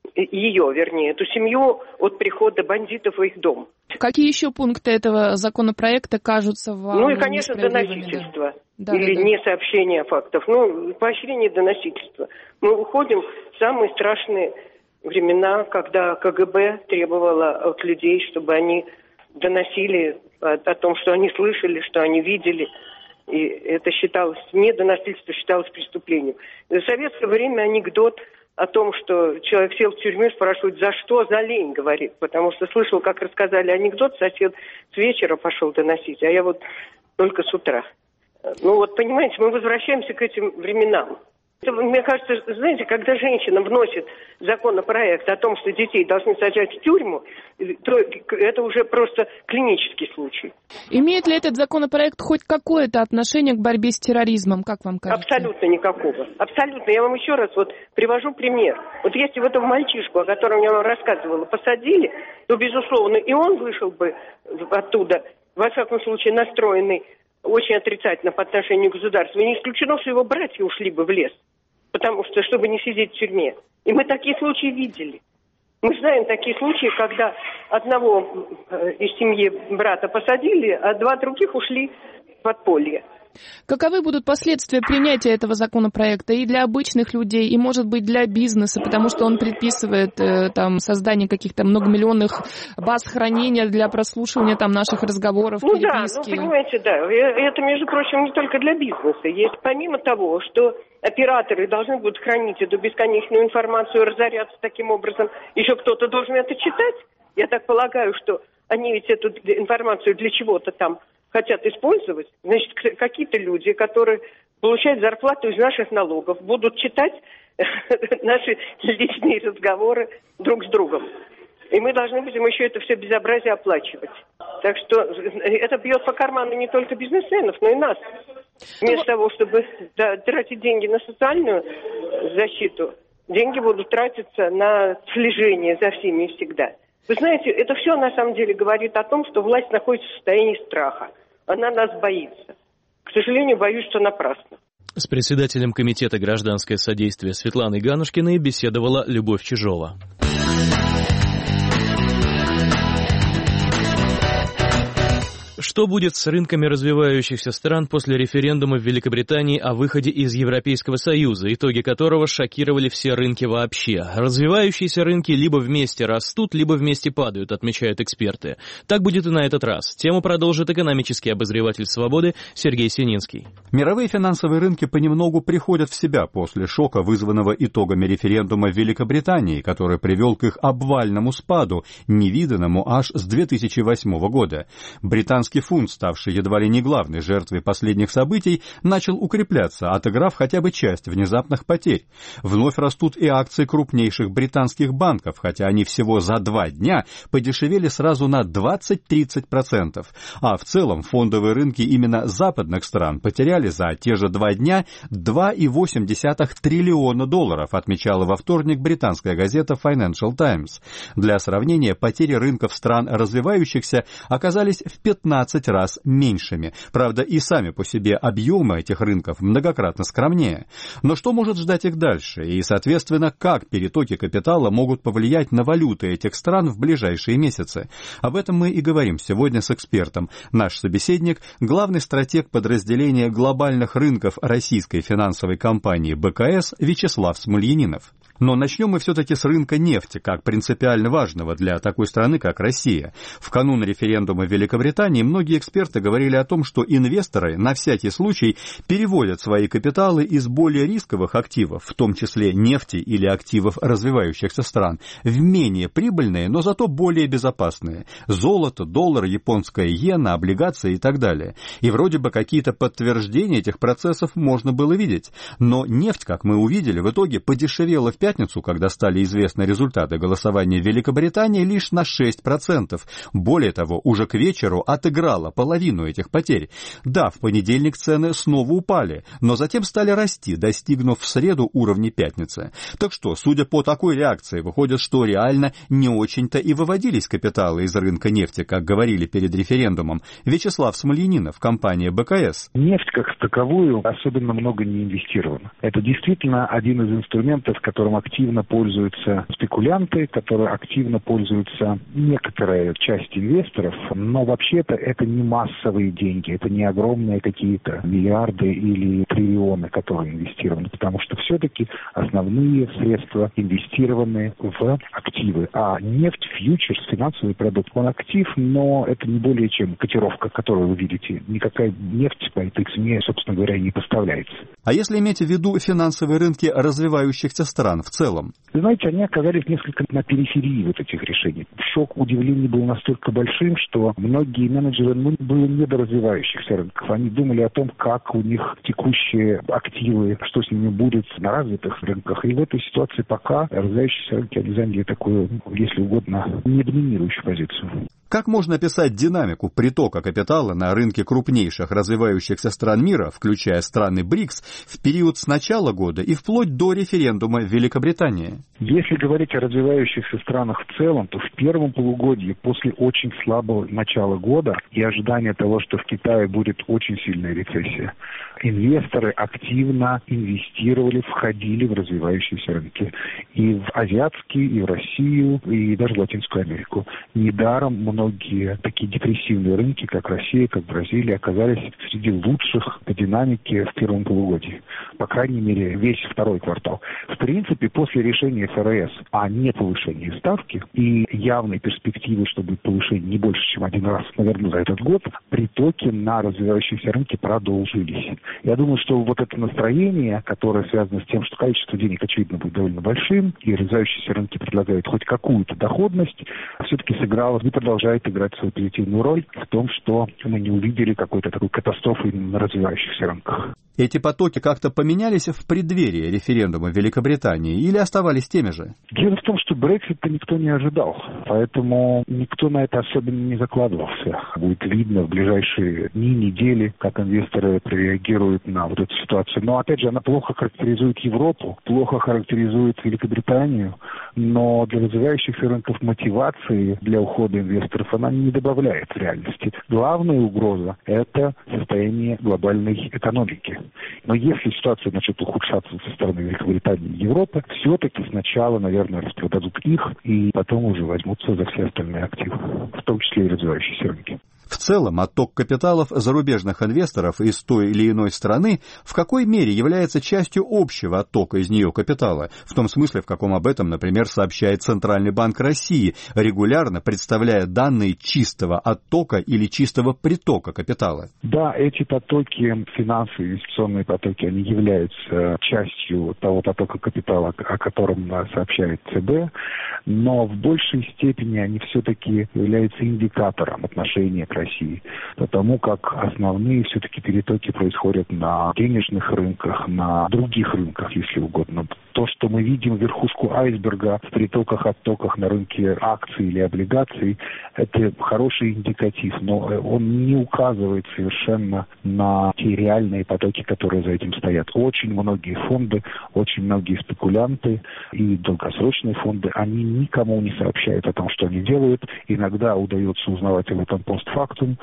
ее, вернее, эту семью от прихода бандитов в их дом. Какие еще пункты этого законопроекта кажутся вам? Ну и, конечно, доносительство. Да. Или да, да. несообщение фактов. Ну, поощрение доносительства. Мы уходим в самые страшные времена, когда КГБ требовало от людей, чтобы они доносили о, о том, что они слышали, что они видели. И это считалось, недоносительство считалось преступлением. В советское время анекдот о том, что человек сел в тюрьму, спрашивает, за что, за лень, говорит. Потому что слышал, как рассказали анекдот, сосед с вечера пошел доносить, а я вот только с утра. Ну вот, понимаете, мы возвращаемся к этим временам. Это, мне кажется, знаете, когда женщина вносит законопроект о том, что детей должны сажать в тюрьму, то это уже просто клинический случай. Имеет ли этот законопроект хоть какое-то отношение к борьбе с терроризмом, как вам кажется? Абсолютно никакого. Абсолютно. Я вам еще раз вот привожу пример. Вот если бы этого мальчишку, о котором я вам рассказывала, посадили, то, безусловно, и он вышел бы оттуда, во всяком случае, настроенный очень отрицательно по отношению к государству. И не исключено, что его братья ушли бы в лес, потому что, чтобы не сидеть в тюрьме. И мы такие случаи видели. Мы знаем такие случаи, когда одного из семьи брата посадили, а два других ушли в подполье. Каковы будут последствия принятия этого законопроекта и для обычных людей, и, может быть, для бизнеса, потому что он предписывает э, там, создание каких-то многомиллионных баз хранения для прослушивания там, наших разговоров, ну переписки? Да, ну понимаете, да. Это, между прочим, не только для бизнеса. Есть, помимо того, что операторы должны будут хранить эту бесконечную информацию, разоряться таким образом, еще кто-то должен это читать. Я так полагаю, что они ведь эту информацию для чего-то там хотят использовать, значит, какие-то люди, которые получают зарплату из наших налогов, будут читать наши личные разговоры друг с другом. И мы должны будем еще это все безобразие оплачивать. Так что это бьет по карману не только бизнесменов, но и нас. Вместо того, чтобы да, тратить деньги на социальную защиту, деньги будут тратиться на слежение за всеми и всегда. Вы знаете, это все на самом деле говорит о том, что власть находится в состоянии страха. Она нас боится. К сожалению, боюсь, что напрасно. С председателем Комитета гражданское содействие Светланой Ганушкиной беседовала Любовь Чижова. Что будет с рынками развивающихся стран после референдума в Великобритании о выходе из Европейского Союза, итоги которого шокировали все рынки вообще? Развивающиеся рынки либо вместе растут, либо вместе падают, отмечают эксперты. Так будет и на этот раз. Тему продолжит экономический обозреватель «Свободы» Сергей Сининский. Мировые финансовые рынки понемногу приходят в себя после шока, вызванного итогами референдума в Великобритании, который привел к их обвальному спаду, невиданному аж с две тысячи восьмого года. Британский фунт, ставший едва ли не главной жертвой последних событий, начал укрепляться, отыграв хотя бы часть внезапных потерь. Вновь растут и акции крупнейших британских банков, хотя они всего за два дня подешевели сразу на двадцать-тридцать процентов. А в целом фондовые рынки именно западных стран потеряли за те же два дня два целых восемь десятых триллиона долларов, отмечала во вторник британская газета Financial Times. Для сравнения, потери рынков стран развивающихся оказались в пятнадцать двенадцать раз меньшими. Правда, и сами по себе объемы этих рынков многократно скромнее. Но что может ждать их дальше? И, соответственно, как перетоки капитала могут повлиять на валюты этих стран в ближайшие месяцы? Об этом мы и говорим сегодня с экспертом. Наш собеседник – главный стратег подразделения глобальных рынков российской финансовой компании бэ ка эс Вячеслав Смольянинов. Но начнем мы все-таки с рынка нефти, как принципиально важного для такой страны, как Россия. В канун референдума в Великобритании многие эксперты говорили о том, что инвесторы на всякий случай переводят свои капиталы из более рисковых активов, в том числе нефти или активов развивающихся стран, в менее прибыльные, но зато более безопасные. Золото, доллар, японская иена, облигации и так далее. И вроде бы какие-то подтверждения этих процессов можно было видеть. Но нефть, как мы увидели, в итоге подешевела в пятницу, когда стали известны результаты голосования в Великобритании, лишь на шесть процентов. Более того, уже к вечеру отыграла половину этих потерь. Да, в понедельник цены снова упали, но затем стали расти, достигнув в среду уровня пятницы. Так что, судя по такой реакции, выходит, что реально не очень-то и выводились капиталы из рынка нефти, как говорили перед референдумом. Вячеслав Смольянинов, компания бэ ка эс. Нефть как таковую особенно много не инвестирована. Это действительно один из инструментов, которым активно пользуются спекулянты, которые активно пользуются некоторая часть инвесторов, но вообще-то это не массовые деньги, это не огромные какие-то миллиарды или триллионы, которые инвестированы, потому что все-таки основные средства инвестированы в активы. А нефть, фьючерс, финансовый продукт, он актив, но это не более чем котировка, которую вы видите. Никакая нефть по этой цене, собственно говоря, не поставляется. А если иметь в виду финансовые рынки развивающихся стран в целом? Вы знаете, они оказались несколько на периферии вот этих решений. Шок удивления был настолько большим, что многие менеджеры, ну, были не до развивающихся рынков. Они думали о том, как у них текущие активы, что с ними будет на развитых рынках. И в этой ситуации пока развивающиеся рынки, они заняли такую, если угодно, не доминирующую позицию. Как можно описать динамику притока капитала на рынке крупнейших развивающихся стран мира, включая страны БРИКС, в период с начала года и вплоть до референдума в Великобритании? Если говорить о развивающихся странах в целом, то в первом полугодии, после очень слабого начала года и ожидания того, что в Китае будет очень сильная рецессия, инвесторы активно инвестировали, входили в развивающиеся рынки. И в азиатские, и в Россию, и даже в Латинскую Америку. Недаром многие такие депрессивные рынки, как Россия, как Бразилия, оказались среди лучших по динамике в первом полугодии. По крайней мере, весь второй квартал. В принципе, после решения эф эр эс о неповышении ставки и явной перспективы, что будет повышение не больше, чем один раз, наверное, за этот год, притоки на развивающиеся рынки продолжились. Я думаю, что вот это настроение, которое связано с тем, что количество денег, очевидно, будет довольно большим, и развивающиеся рынки предлагают хоть какую-то доходность, все-таки сыграло и продолжает играть свою позитивную роль в том, что мы не увидели какой-то такой катастрофы на развивающихся рынках. Эти потоки как-то поменялись в преддверии референдума в Великобритании или оставались теми же? Дело в том, что Брексит-то никто не ожидал, поэтому никто на это особенно не закладывался. Будет видно в ближайшие дни, недели, как инвесторы реагируют на вот эту ситуацию. Но, опять же, она плохо характеризует Европу, плохо характеризует Великобританию, но для развивающихся рынков мотивации для ухода инвесторов она не добавляет в реальности. Главная угроза – это состояние глобальной экономики. Но если ситуация начнет ухудшаться со стороны Великобритании и Европы, все-таки сначала, наверное, распродадут их и потом уже возьмутся за все остальные активы, в том числе и развивающиеся рынки. В целом, отток капиталов зарубежных инвесторов из той или иной страны в какой мере является частью общего оттока из нее капитала, в том смысле, в каком об этом, например, сообщает Центральный банк России, регулярно представляя данные чистого оттока или чистого притока капитала? Да, эти потоки, финансовые, инвестиционные потоки, они являются частью того потока капитала, о котором сообщает ЦБ, но в большей степени они все-таки являются индикатором отношения к России, потому как основные все-таки перетоки происходят на денежных рынках, на других рынках, если угодно. То, что мы видим верхушку айсберга в притоках, оттоках на рынке акций или облигаций, это хороший индикатив, но он не указывает совершенно на те реальные потоки, которые за этим стоят. Очень многие фонды, очень многие спекулянты и долгосрочные фонды, они никому не сообщают о том, что они делают. Иногда удается узнавать об этом постфактум, постфактум,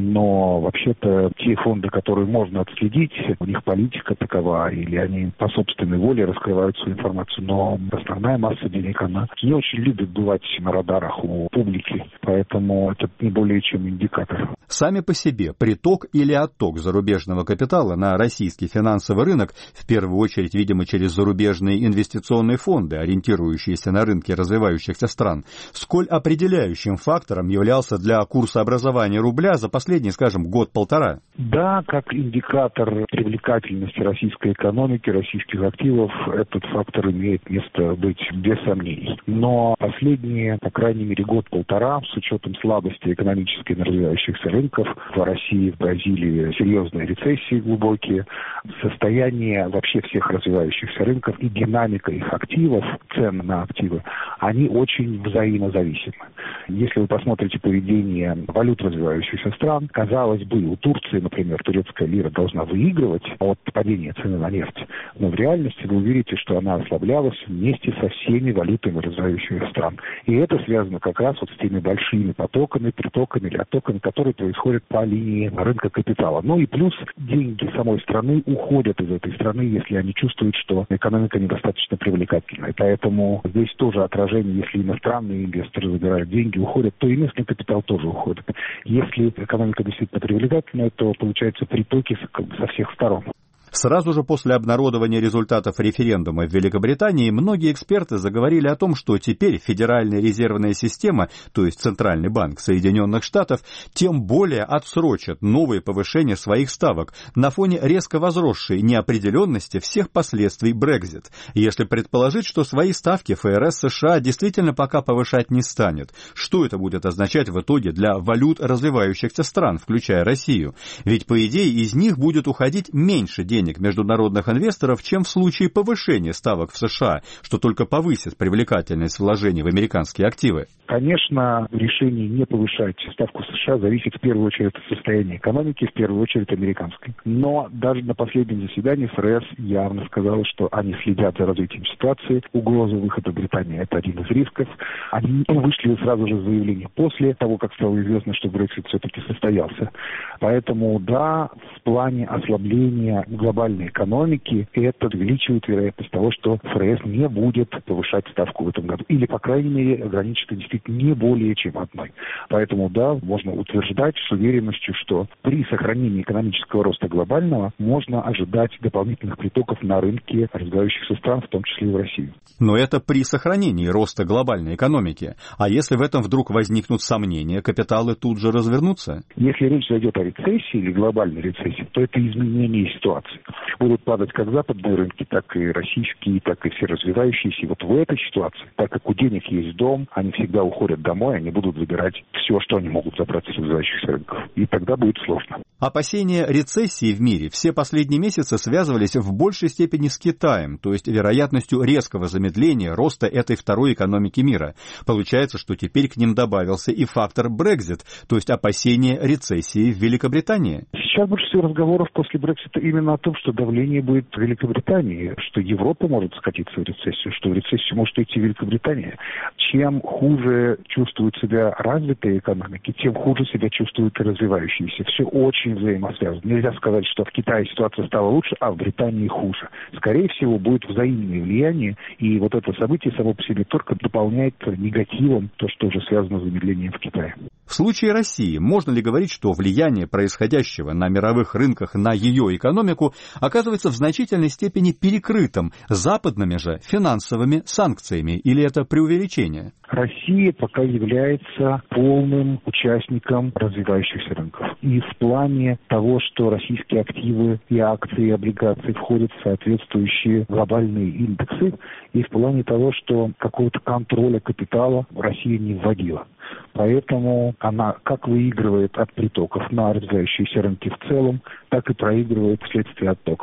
но вообще-то те фонды, которые можно отследить, у них политика такова, или они по собственной воле раскрывают свою информацию, но основная масса денег, она не очень любит бывать на радарах у публики, поэтому это не более чем индикатор. Сами по себе приток или отток зарубежного капитала на российский финансовый рынок, в первую очередь, видимо, через зарубежные инвестиционные фонды, ориентирующиеся на рынки развивающихся стран, сколь определяющим фактором являлся для курсообразования рубля за последний, скажем, год-полтора? Да, как индикатор привлекательности российской экономики, российских активов, этот фактор имеет место быть без сомнений. Но последние, по крайней мере, год-полтора, с учетом слабости экономической на развивающихся рынков, в России, в Бразилии серьезные рецессии глубокие, состояние вообще всех развивающихся рынков и динамика их активов, цен на активы, они очень взаимозависимы. Если вы посмотрите поведение валют развивающихся стран, казалось бы, у Турции, например, турецкая лира должна выигрывать от падения цены на нефть, но в реальности вы увидите, что она ослаблялась вместе со всеми валютами развивающихся стран. И это связано как раз вот с теми большими потоками, притоками или оттоками, которые происходят по линии рынка капитала. Ну и плюс деньги самой страны уходят из этой страны, если они чувствуют, что экономика недостаточно привлекательная. Поэтому здесь тоже отражение, если иностранные инвесторы забирают деньги, уходят, то и местный капитал тоже уходит. Если экономика действительно привлекательная, то получаются притоки со всех сторон. Сразу же после обнародования результатов референдума в Великобритании многие эксперты заговорили о том, что теперь Федеральная резервная система, то есть Центральный банк Соединенных Штатов, тем более отсрочит новые повышения своих ставок на фоне резко возросшей неопределенности всех последствий Брексит. Если предположить, что свои ставки ФРС США действительно пока повышать не станет, что это будет означать в итоге для валют развивающихся стран, включая Россию? Ведь, по идее, из них будет уходить меньше денег международных инвесторов, чем в случае повышения ставок в США, что только повысит привлекательность вложений в американские активы. Конечно, решение не повышать ставку США зависит в первую очередь от состояния экономики, в первую очередь американской. Но даже на последнем заседании ФРС явно сказала, что они следят за развитием ситуации. Угроза выхода Британии – это один из рисков. Они вышли сразу же с заявлением после того, как стало известно, что Брексит все-таки состоялся. Поэтому, да, в плане ослабления глобальной экономики это увеличивает вероятность того, что ФРС не будет повышать ставку в этом году. Или, по крайней мере, ограничит действительно не более чем одной. Поэтому, да, можно утверждать с уверенностью, что при сохранении экономического роста глобального можно ожидать дополнительных притоков на рынке развивающихся стран, в том числе и в Россию. Но это при сохранении роста глобальной экономики. А если в этом вдруг возникнут сомнения, капиталы тут же развернутся? Если речь зайдет о рецессии или глобальной рецессии, то это изменение ситуации. Будут падать как западные рынки, так и российские, так и все развивающиеся. И вот в этой ситуации, так как у денег есть дом, они всегда уходят домой, они будут забирать все, что они могут забрать из развивающихся рынков. И тогда будет сложно. Опасения рецессии в мире все последние месяцы связывались в большей степени с Китаем, то есть вероятностью резкого замедления роста этой второй экономики мира. Получается, что теперь к ним добавился и фактор Брексит, то есть опасения рецессии в Великобритании. Сейчас больше всего разговоров после Брексита именно о том, что давление будет в Великобритании, что Европа может скатиться в рецессию, что в рецессию может идти Великобритания. Чем хуже чувствуют себя развитые экономики, тем хуже себя чувствуют и развивающиеся. Все очень взаимосвязано. Нельзя сказать, что в Китае ситуация стала лучше, а в Британии хуже. Скорее всего, будет взаимное влияние, и вот это событие само по себе только дополняет негативом то, что уже связано с замедлением в Китае. В случае России можно ли говорить, что влияние происходящего на мировых рынках на ее экономику оказывается в значительной степени перекрытым западными же финансовыми санкциями, или это преувеличение? Россия пока является полным участником развивающихся рынков. И в плане того, что российские активы и акции, и облигации входят в соответствующие глобальные индексы, и в плане того, что какого-то контроля капитала Россия не вводила. Поэтому она как выигрывает от притоков на развивающиеся рынки в целом, так и проигрывает вследствие оттоков.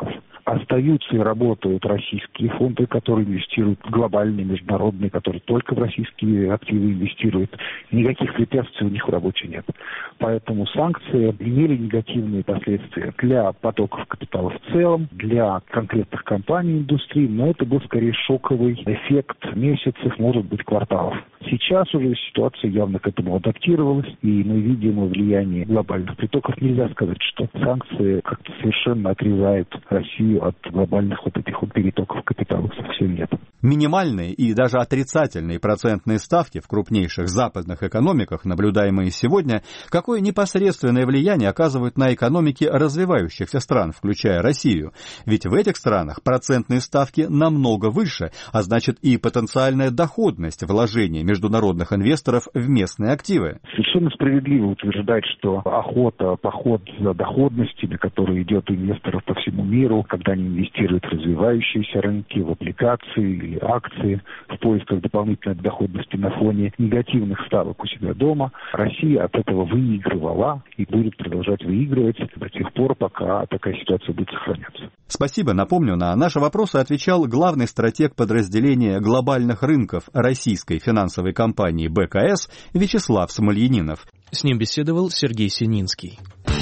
Остаются и работают российские фонды, которые инвестируют глобальные, международные, которые только в российские активы инвестируют. Никаких препятствий у них в работе нет. Поэтому санкции имели негативные последствия для потоков капитала в целом, для конкретных компаний индустрии, но это был скорее шоковый эффект месяцев, может быть, кварталов. Сейчас уже ситуация явно к этому адаптировалась, и мы видим влияние глобальных притоков. Нельзя сказать, что санкции как-то совершенно отрезают Россию от глобальных вот этих вот перетоков капитала. Совсем нет. Минимальные и даже отрицательные процентные ставки в крупнейших западных экономиках, наблюдаемые сегодня, какое непосредственное влияние оказывают на экономики развивающихся стран, включая Россию. Ведь в этих странах процентные ставки намного выше, а значит и потенциальная доходность вложений международных инвесторов в местные активы. Совершенно справедливо утверждать, что охота, поход за доходностями, который идет у инвесторов по всему миру, когда они инвестируют в развивающиеся рынки, в облигации или акции, в поисках дополнительной доходности на фоне негативных ставок у себя дома, Россия от этого выигрывала и будет продолжать выигрывать до тех пор, пока такая ситуация будет сохраняться. Спасибо. Напомню, на наши вопросы отвечал главный стратег подразделения глобальных рынков российской финансовой компании бэ ка эс Вячеслав Смольянинов. С ним беседовал Сергей Сининский.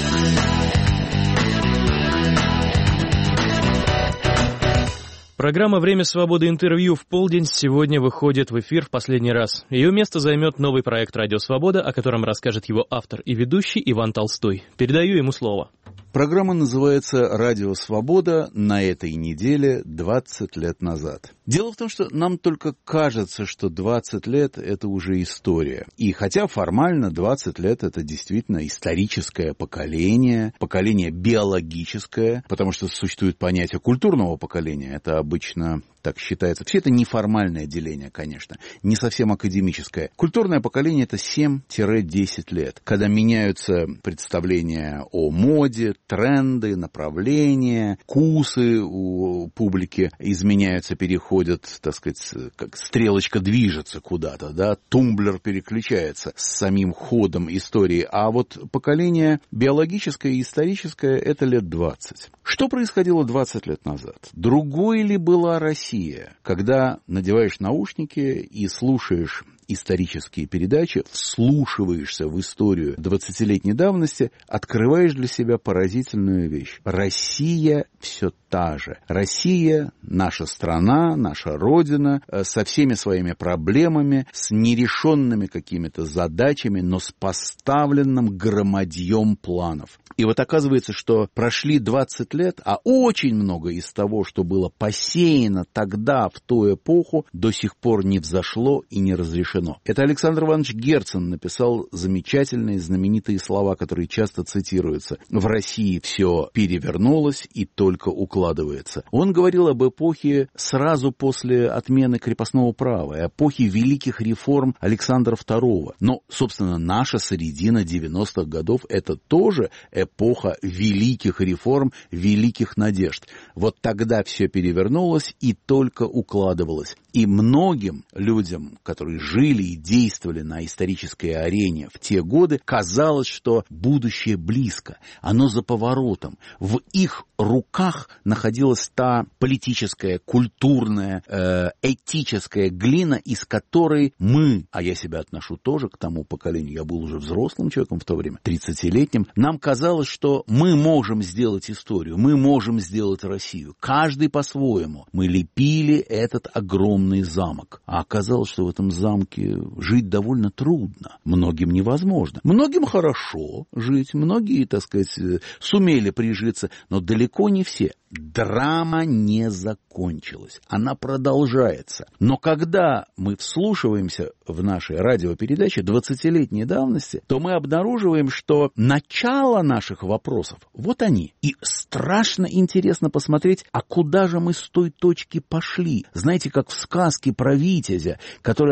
Программа «Время свободы. Интервью» в полдень сегодня выходит в эфир в последний раз. Ее место займет новый проект «Радио Свобода», о котором расскажет его автор и ведущий Иван Толстой. Передаю ему слово. Программа называется «Радио Свобода» на этой неделе двадцать лет назад. Дело в том, что нам только кажется, что двадцать лет – это уже история. И хотя формально двадцать лет – это действительно историческое поколение, поколение биологическое, потому что существует понятие культурного поколения, это обычно так считается. Все это неформальное деление, конечно, не совсем академическое. Культурное поколение – это семь-десять лет, когда меняются представления о моде, тренды, направления, вкусы у публики изменяются, переходят, так сказать, как стрелочка движется куда-то, да, тумблер переключается с самим ходом истории. А вот поколение биологическое и историческое – это лет двадцать. Что происходило двадцать лет назад? Другой ли была Россия, когда надеваешь наушники и слушаешь исторические передачи, вслушиваешься в историю двадцатилетней давности, открываешь для себя поразительную вещь. Россия все та же. Россия, наша страна, наша родина, со всеми своими проблемами, с нерешенными какими-то задачами, но с поставленным громадьем планов. И вот оказывается, что прошли двадцать лет, а очень много из того, что было посеяно тогда, в ту эпоху, до сих пор не взошло и не разрешено. Это Александр Иванович Герцен написал замечательные, знаменитые слова, которые часто цитируются. В России все перевернулось и только укладывается. Он говорил об эпохе сразу после отмены крепостного права, эпохе великих реформ Александра второго. Но, собственно, наша середина девяностых годов – это тоже эпоха великих реформ, великих надежд. Вот тогда все перевернулось и только укладывалось. И многим людям, которые жили и действовали на исторической арене в те годы, казалось, что будущее близко, оно за поворотом. В их руках находилась та политическая, культурная, э, этическая глина, из которой мы, а я себя отношу тоже к тому поколению, я был уже взрослым человеком в то время, тридцатилетним, нам казалось, что мы можем сделать историю, мы можем сделать Россию, каждый по-своему. Мы лепили этот огромный замок, а оказалось, что в этом замке жить довольно трудно, многим невозможно. Многим хорошо жить, многие, так сказать, сумели прижиться, но далеко не все. Драма не закончилась, она продолжается. Но когда мы вслушиваемся в наши радиопередачи двадцатилетней давности, то мы обнаруживаем, что начало наших вопросов, вот они. И страшно интересно посмотреть, а куда же мы с той точки пошли. Знаете, как в сказке про Витязя, который остановился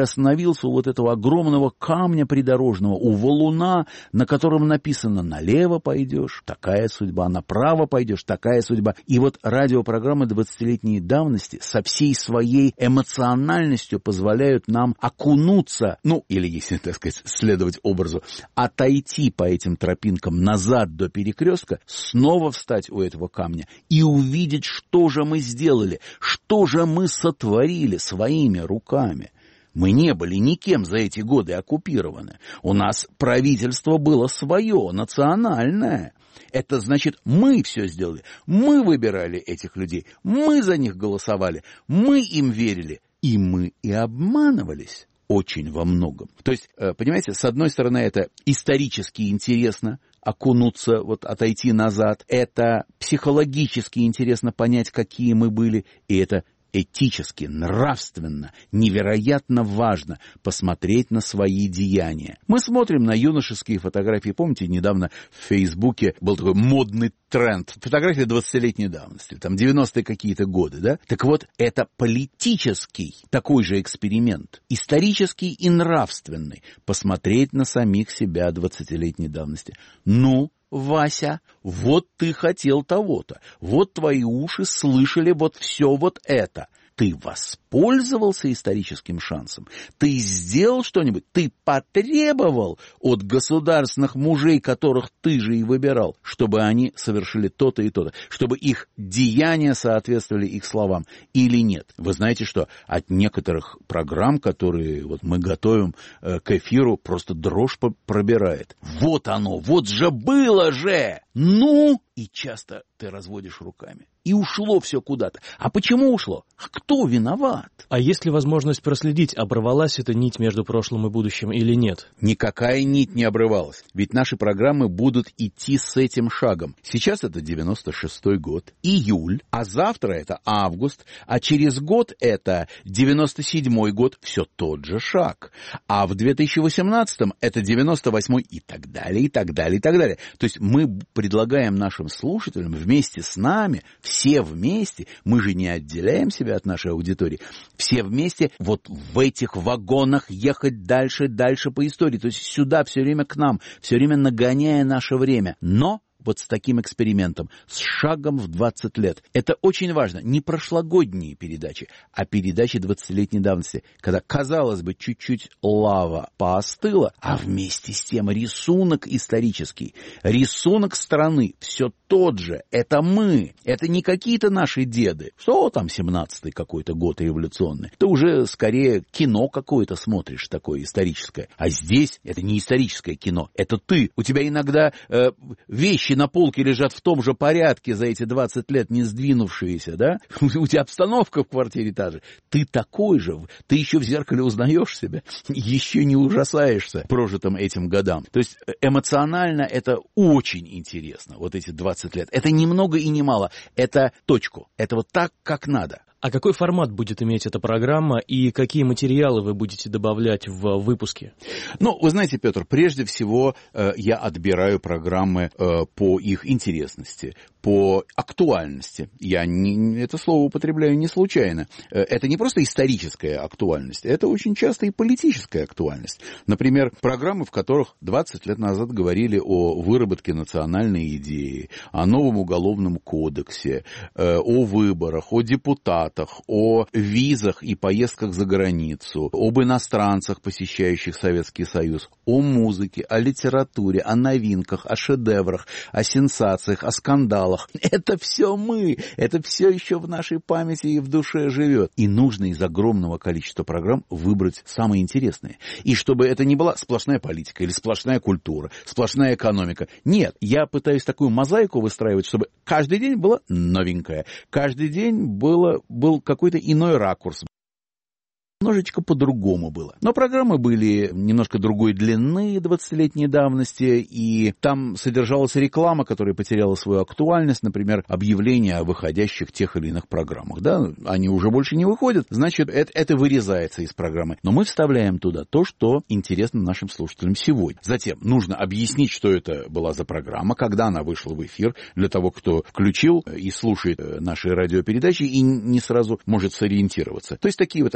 остановился у вот этого огромного камня придорожного, у валуна, на котором написано «налево пойдешь, такая судьба, направо пойдешь, такая судьба». И вот радиопрограммы двадцатилетней давности со всей своей эмоциональностью позволяют нам окунуться, ну, или, если, так сказать, следовать образу, отойти по этим тропинкам назад до перекрестка, снова встать у этого камня и увидеть, что же мы сделали, что же мы сотворили своими руками. Мы не были никем за эти годы оккупированы. У нас правительство было свое, национальное. Это значит, мы все сделали. Мы выбирали этих людей, мы за них голосовали, мы им верили, и мы и обманывались очень во многом. То есть, понимаете, с одной стороны, это исторически интересно, окунуться, вот отойти назад. Это психологически интересно понять, какие мы были, и это этически, нравственно, невероятно важно посмотреть на свои деяния. Мы смотрим на юношеские фотографии. Помните, недавно в Фейсбуке был такой модный тренд. Фотографии двадцатилетней давности, там девяностые какие-то годы, да? Так вот, это политический такой же эксперимент, исторический и нравственный, посмотреть на самих себя двадцатилетней давности. Ну, Вася, вот ты хотел того-то, вот твои уши слышали вот все вот это. Ты воспользовался историческим шансом? Ты сделал что-нибудь? Ты потребовал от государственных мужей, которых ты же и выбирал, чтобы они совершили то-то и то-то, чтобы их деяния соответствовали их словам или нет? Вы знаете что? От некоторых программ, которые вот мы готовим э, к эфиру, просто дрожь пробирает. Вот оно, вот же было же! Ну! И часто ты разводишь руками. И ушло все куда-то. А почему ушло? А кто виноват? А есть ли возможность проследить, оборвалась эта нить между прошлым и будущим или нет? Никакая нить не обрывалась. Ведь наши программы будут идти с этим шагом. Сейчас это девяносто шестой год, июль, а завтра это август, а через год это девяносто седьмой год, все тот же шаг. А в две тысячи восемнадцатом это девяносто восьмой и так далее, и так далее, и так далее. То есть мы предлагаем нашим слушателям вместе с нами, все вместе, мы же не отделяем себя от нашей аудитории, все вместе вот в этих вагонах ехать дальше, дальше по истории, то есть сюда все время к нам, все время нагоняя наше время, но вот с таким экспериментом, с шагом в двадцать лет. Это очень важно. Не прошлогодние передачи, а передачи двадцатилетней давности, когда, казалось бы, чуть-чуть лава поостыла, а вместе с тем рисунок исторический, рисунок страны все тот же. Это мы. Это не какие-то наши деды. Что там семнадцатый какой-то год революционный? Ты уже скорее кино какое-то смотришь такое историческое. А здесь это не историческое кино. Это ты. У тебя иногда э, вещи на полке лежат в том же порядке за эти двадцать лет, не сдвинувшиеся, да? У тебя обстановка в квартире та же. Ты такой же. Ты еще в зеркале узнаешь себя. Еще не ужасаешься прожитым этим годам. То есть эмоционально это очень интересно, вот эти двадцать лет. Это ни много и ни мало. Это точку. Это вот так, как надо. А какой формат будет иметь эта программа и какие материалы вы будете добавлять в выпуски? Ну, вы знаете, Петр, прежде всего э, я отбираю программы э, по их интересности, по актуальности. Я не, это слово употребляю не случайно. Э, это не просто историческая актуальность, это очень часто и политическая актуальность. Например, программы, в которых двадцать лет назад говорили о выработке национальной идеи, о новом уголовном кодексе, э, о выборах, о депутатах, о визах и поездках за границу, об иностранцах, посещающих Советский Союз, о музыке, о литературе, о новинках, о шедеврах, о сенсациях, о скандалах. Это все мы, это все еще в нашей памяти и в душе живет. И нужно из огромного количества программ выбрать самые интересные. И чтобы это не была сплошная политика или сплошная культура, сплошная экономика. Нет, я пытаюсь такую мозаику выстраивать, чтобы каждый день было новенькое, каждый день было был какой-то иной ракурс. Немножечко по-другому было. Но программы были немножко другой длины, двадцатилетней давности, и там содержалась реклама, которая потеряла свою актуальность, например, объявления о выходящих тех или иных программах. Да? Они уже больше не выходят, значит, это, это вырезается из программы. Но мы вставляем туда то, что интересно нашим слушателям сегодня. Затем нужно объяснить, что это была за программа, когда она вышла в эфир, для того, кто включил и слушает наши радиопередачи и не сразу может сориентироваться. То есть такие вот объяснения,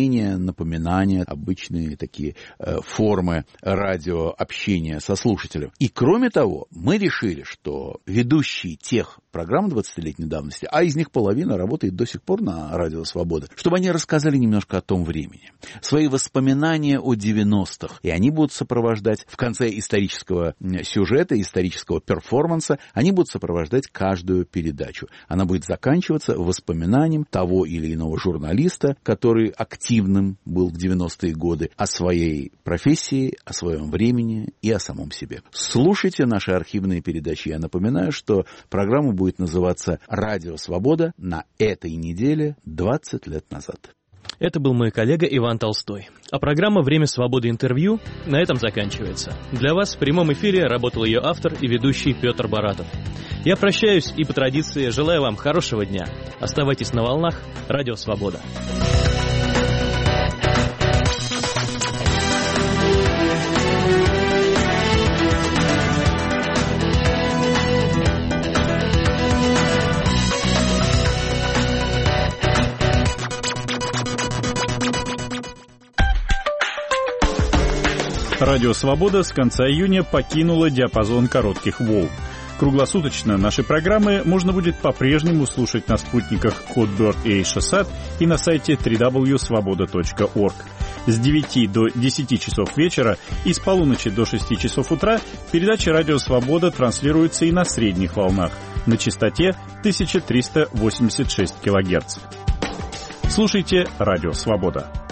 уведомления, напоминания, обычные такие э, формы радиообщения со слушателем. И кроме того, мы решили, что ведущие тех программ двадцатилетней давности, а из них половина работает до сих пор на Радио Свобода, чтобы они рассказали немножко о том времени, свои воспоминания о девяностых. И они будут сопровождать в конце исторического сюжета, исторического перформанса, они будут сопровождать каждую передачу. Она будет заканчиваться воспоминанием того или иного журналиста, который активным был в девяностые годы, о своей профессии, о своем времени и о самом себе. Слушайте наши архивные передачи. Я напоминаю, что программа будет будет называться «Радио Свобода» на этой неделе двадцать лет назад. Это был мой коллега Иван Толстой. А программа «Время свободы. Интервью» на этом заканчивается. Для вас в прямом эфире работал ее автор и ведущий Петр Баратов. Я прощаюсь и по традиции желаю вам хорошего дня. Оставайтесь на волнах «Радио Свобода». Радио «Свобода» с конца июня покинула диапазон коротких волн. Круглосуточно наши программы можно будет по-прежнему слушать на спутниках Hotbird и Эйшасат и на сайте дабл ю дабл ю дабл ю точка свобода точка орг. С девяти до десяти часов вечера и с полуночи до шести часов утра передача «Радио Свобода» транслируется и на средних волнах на частоте тысяча триста восемьдесят шесть килогерц. Слушайте «Радио Свобода».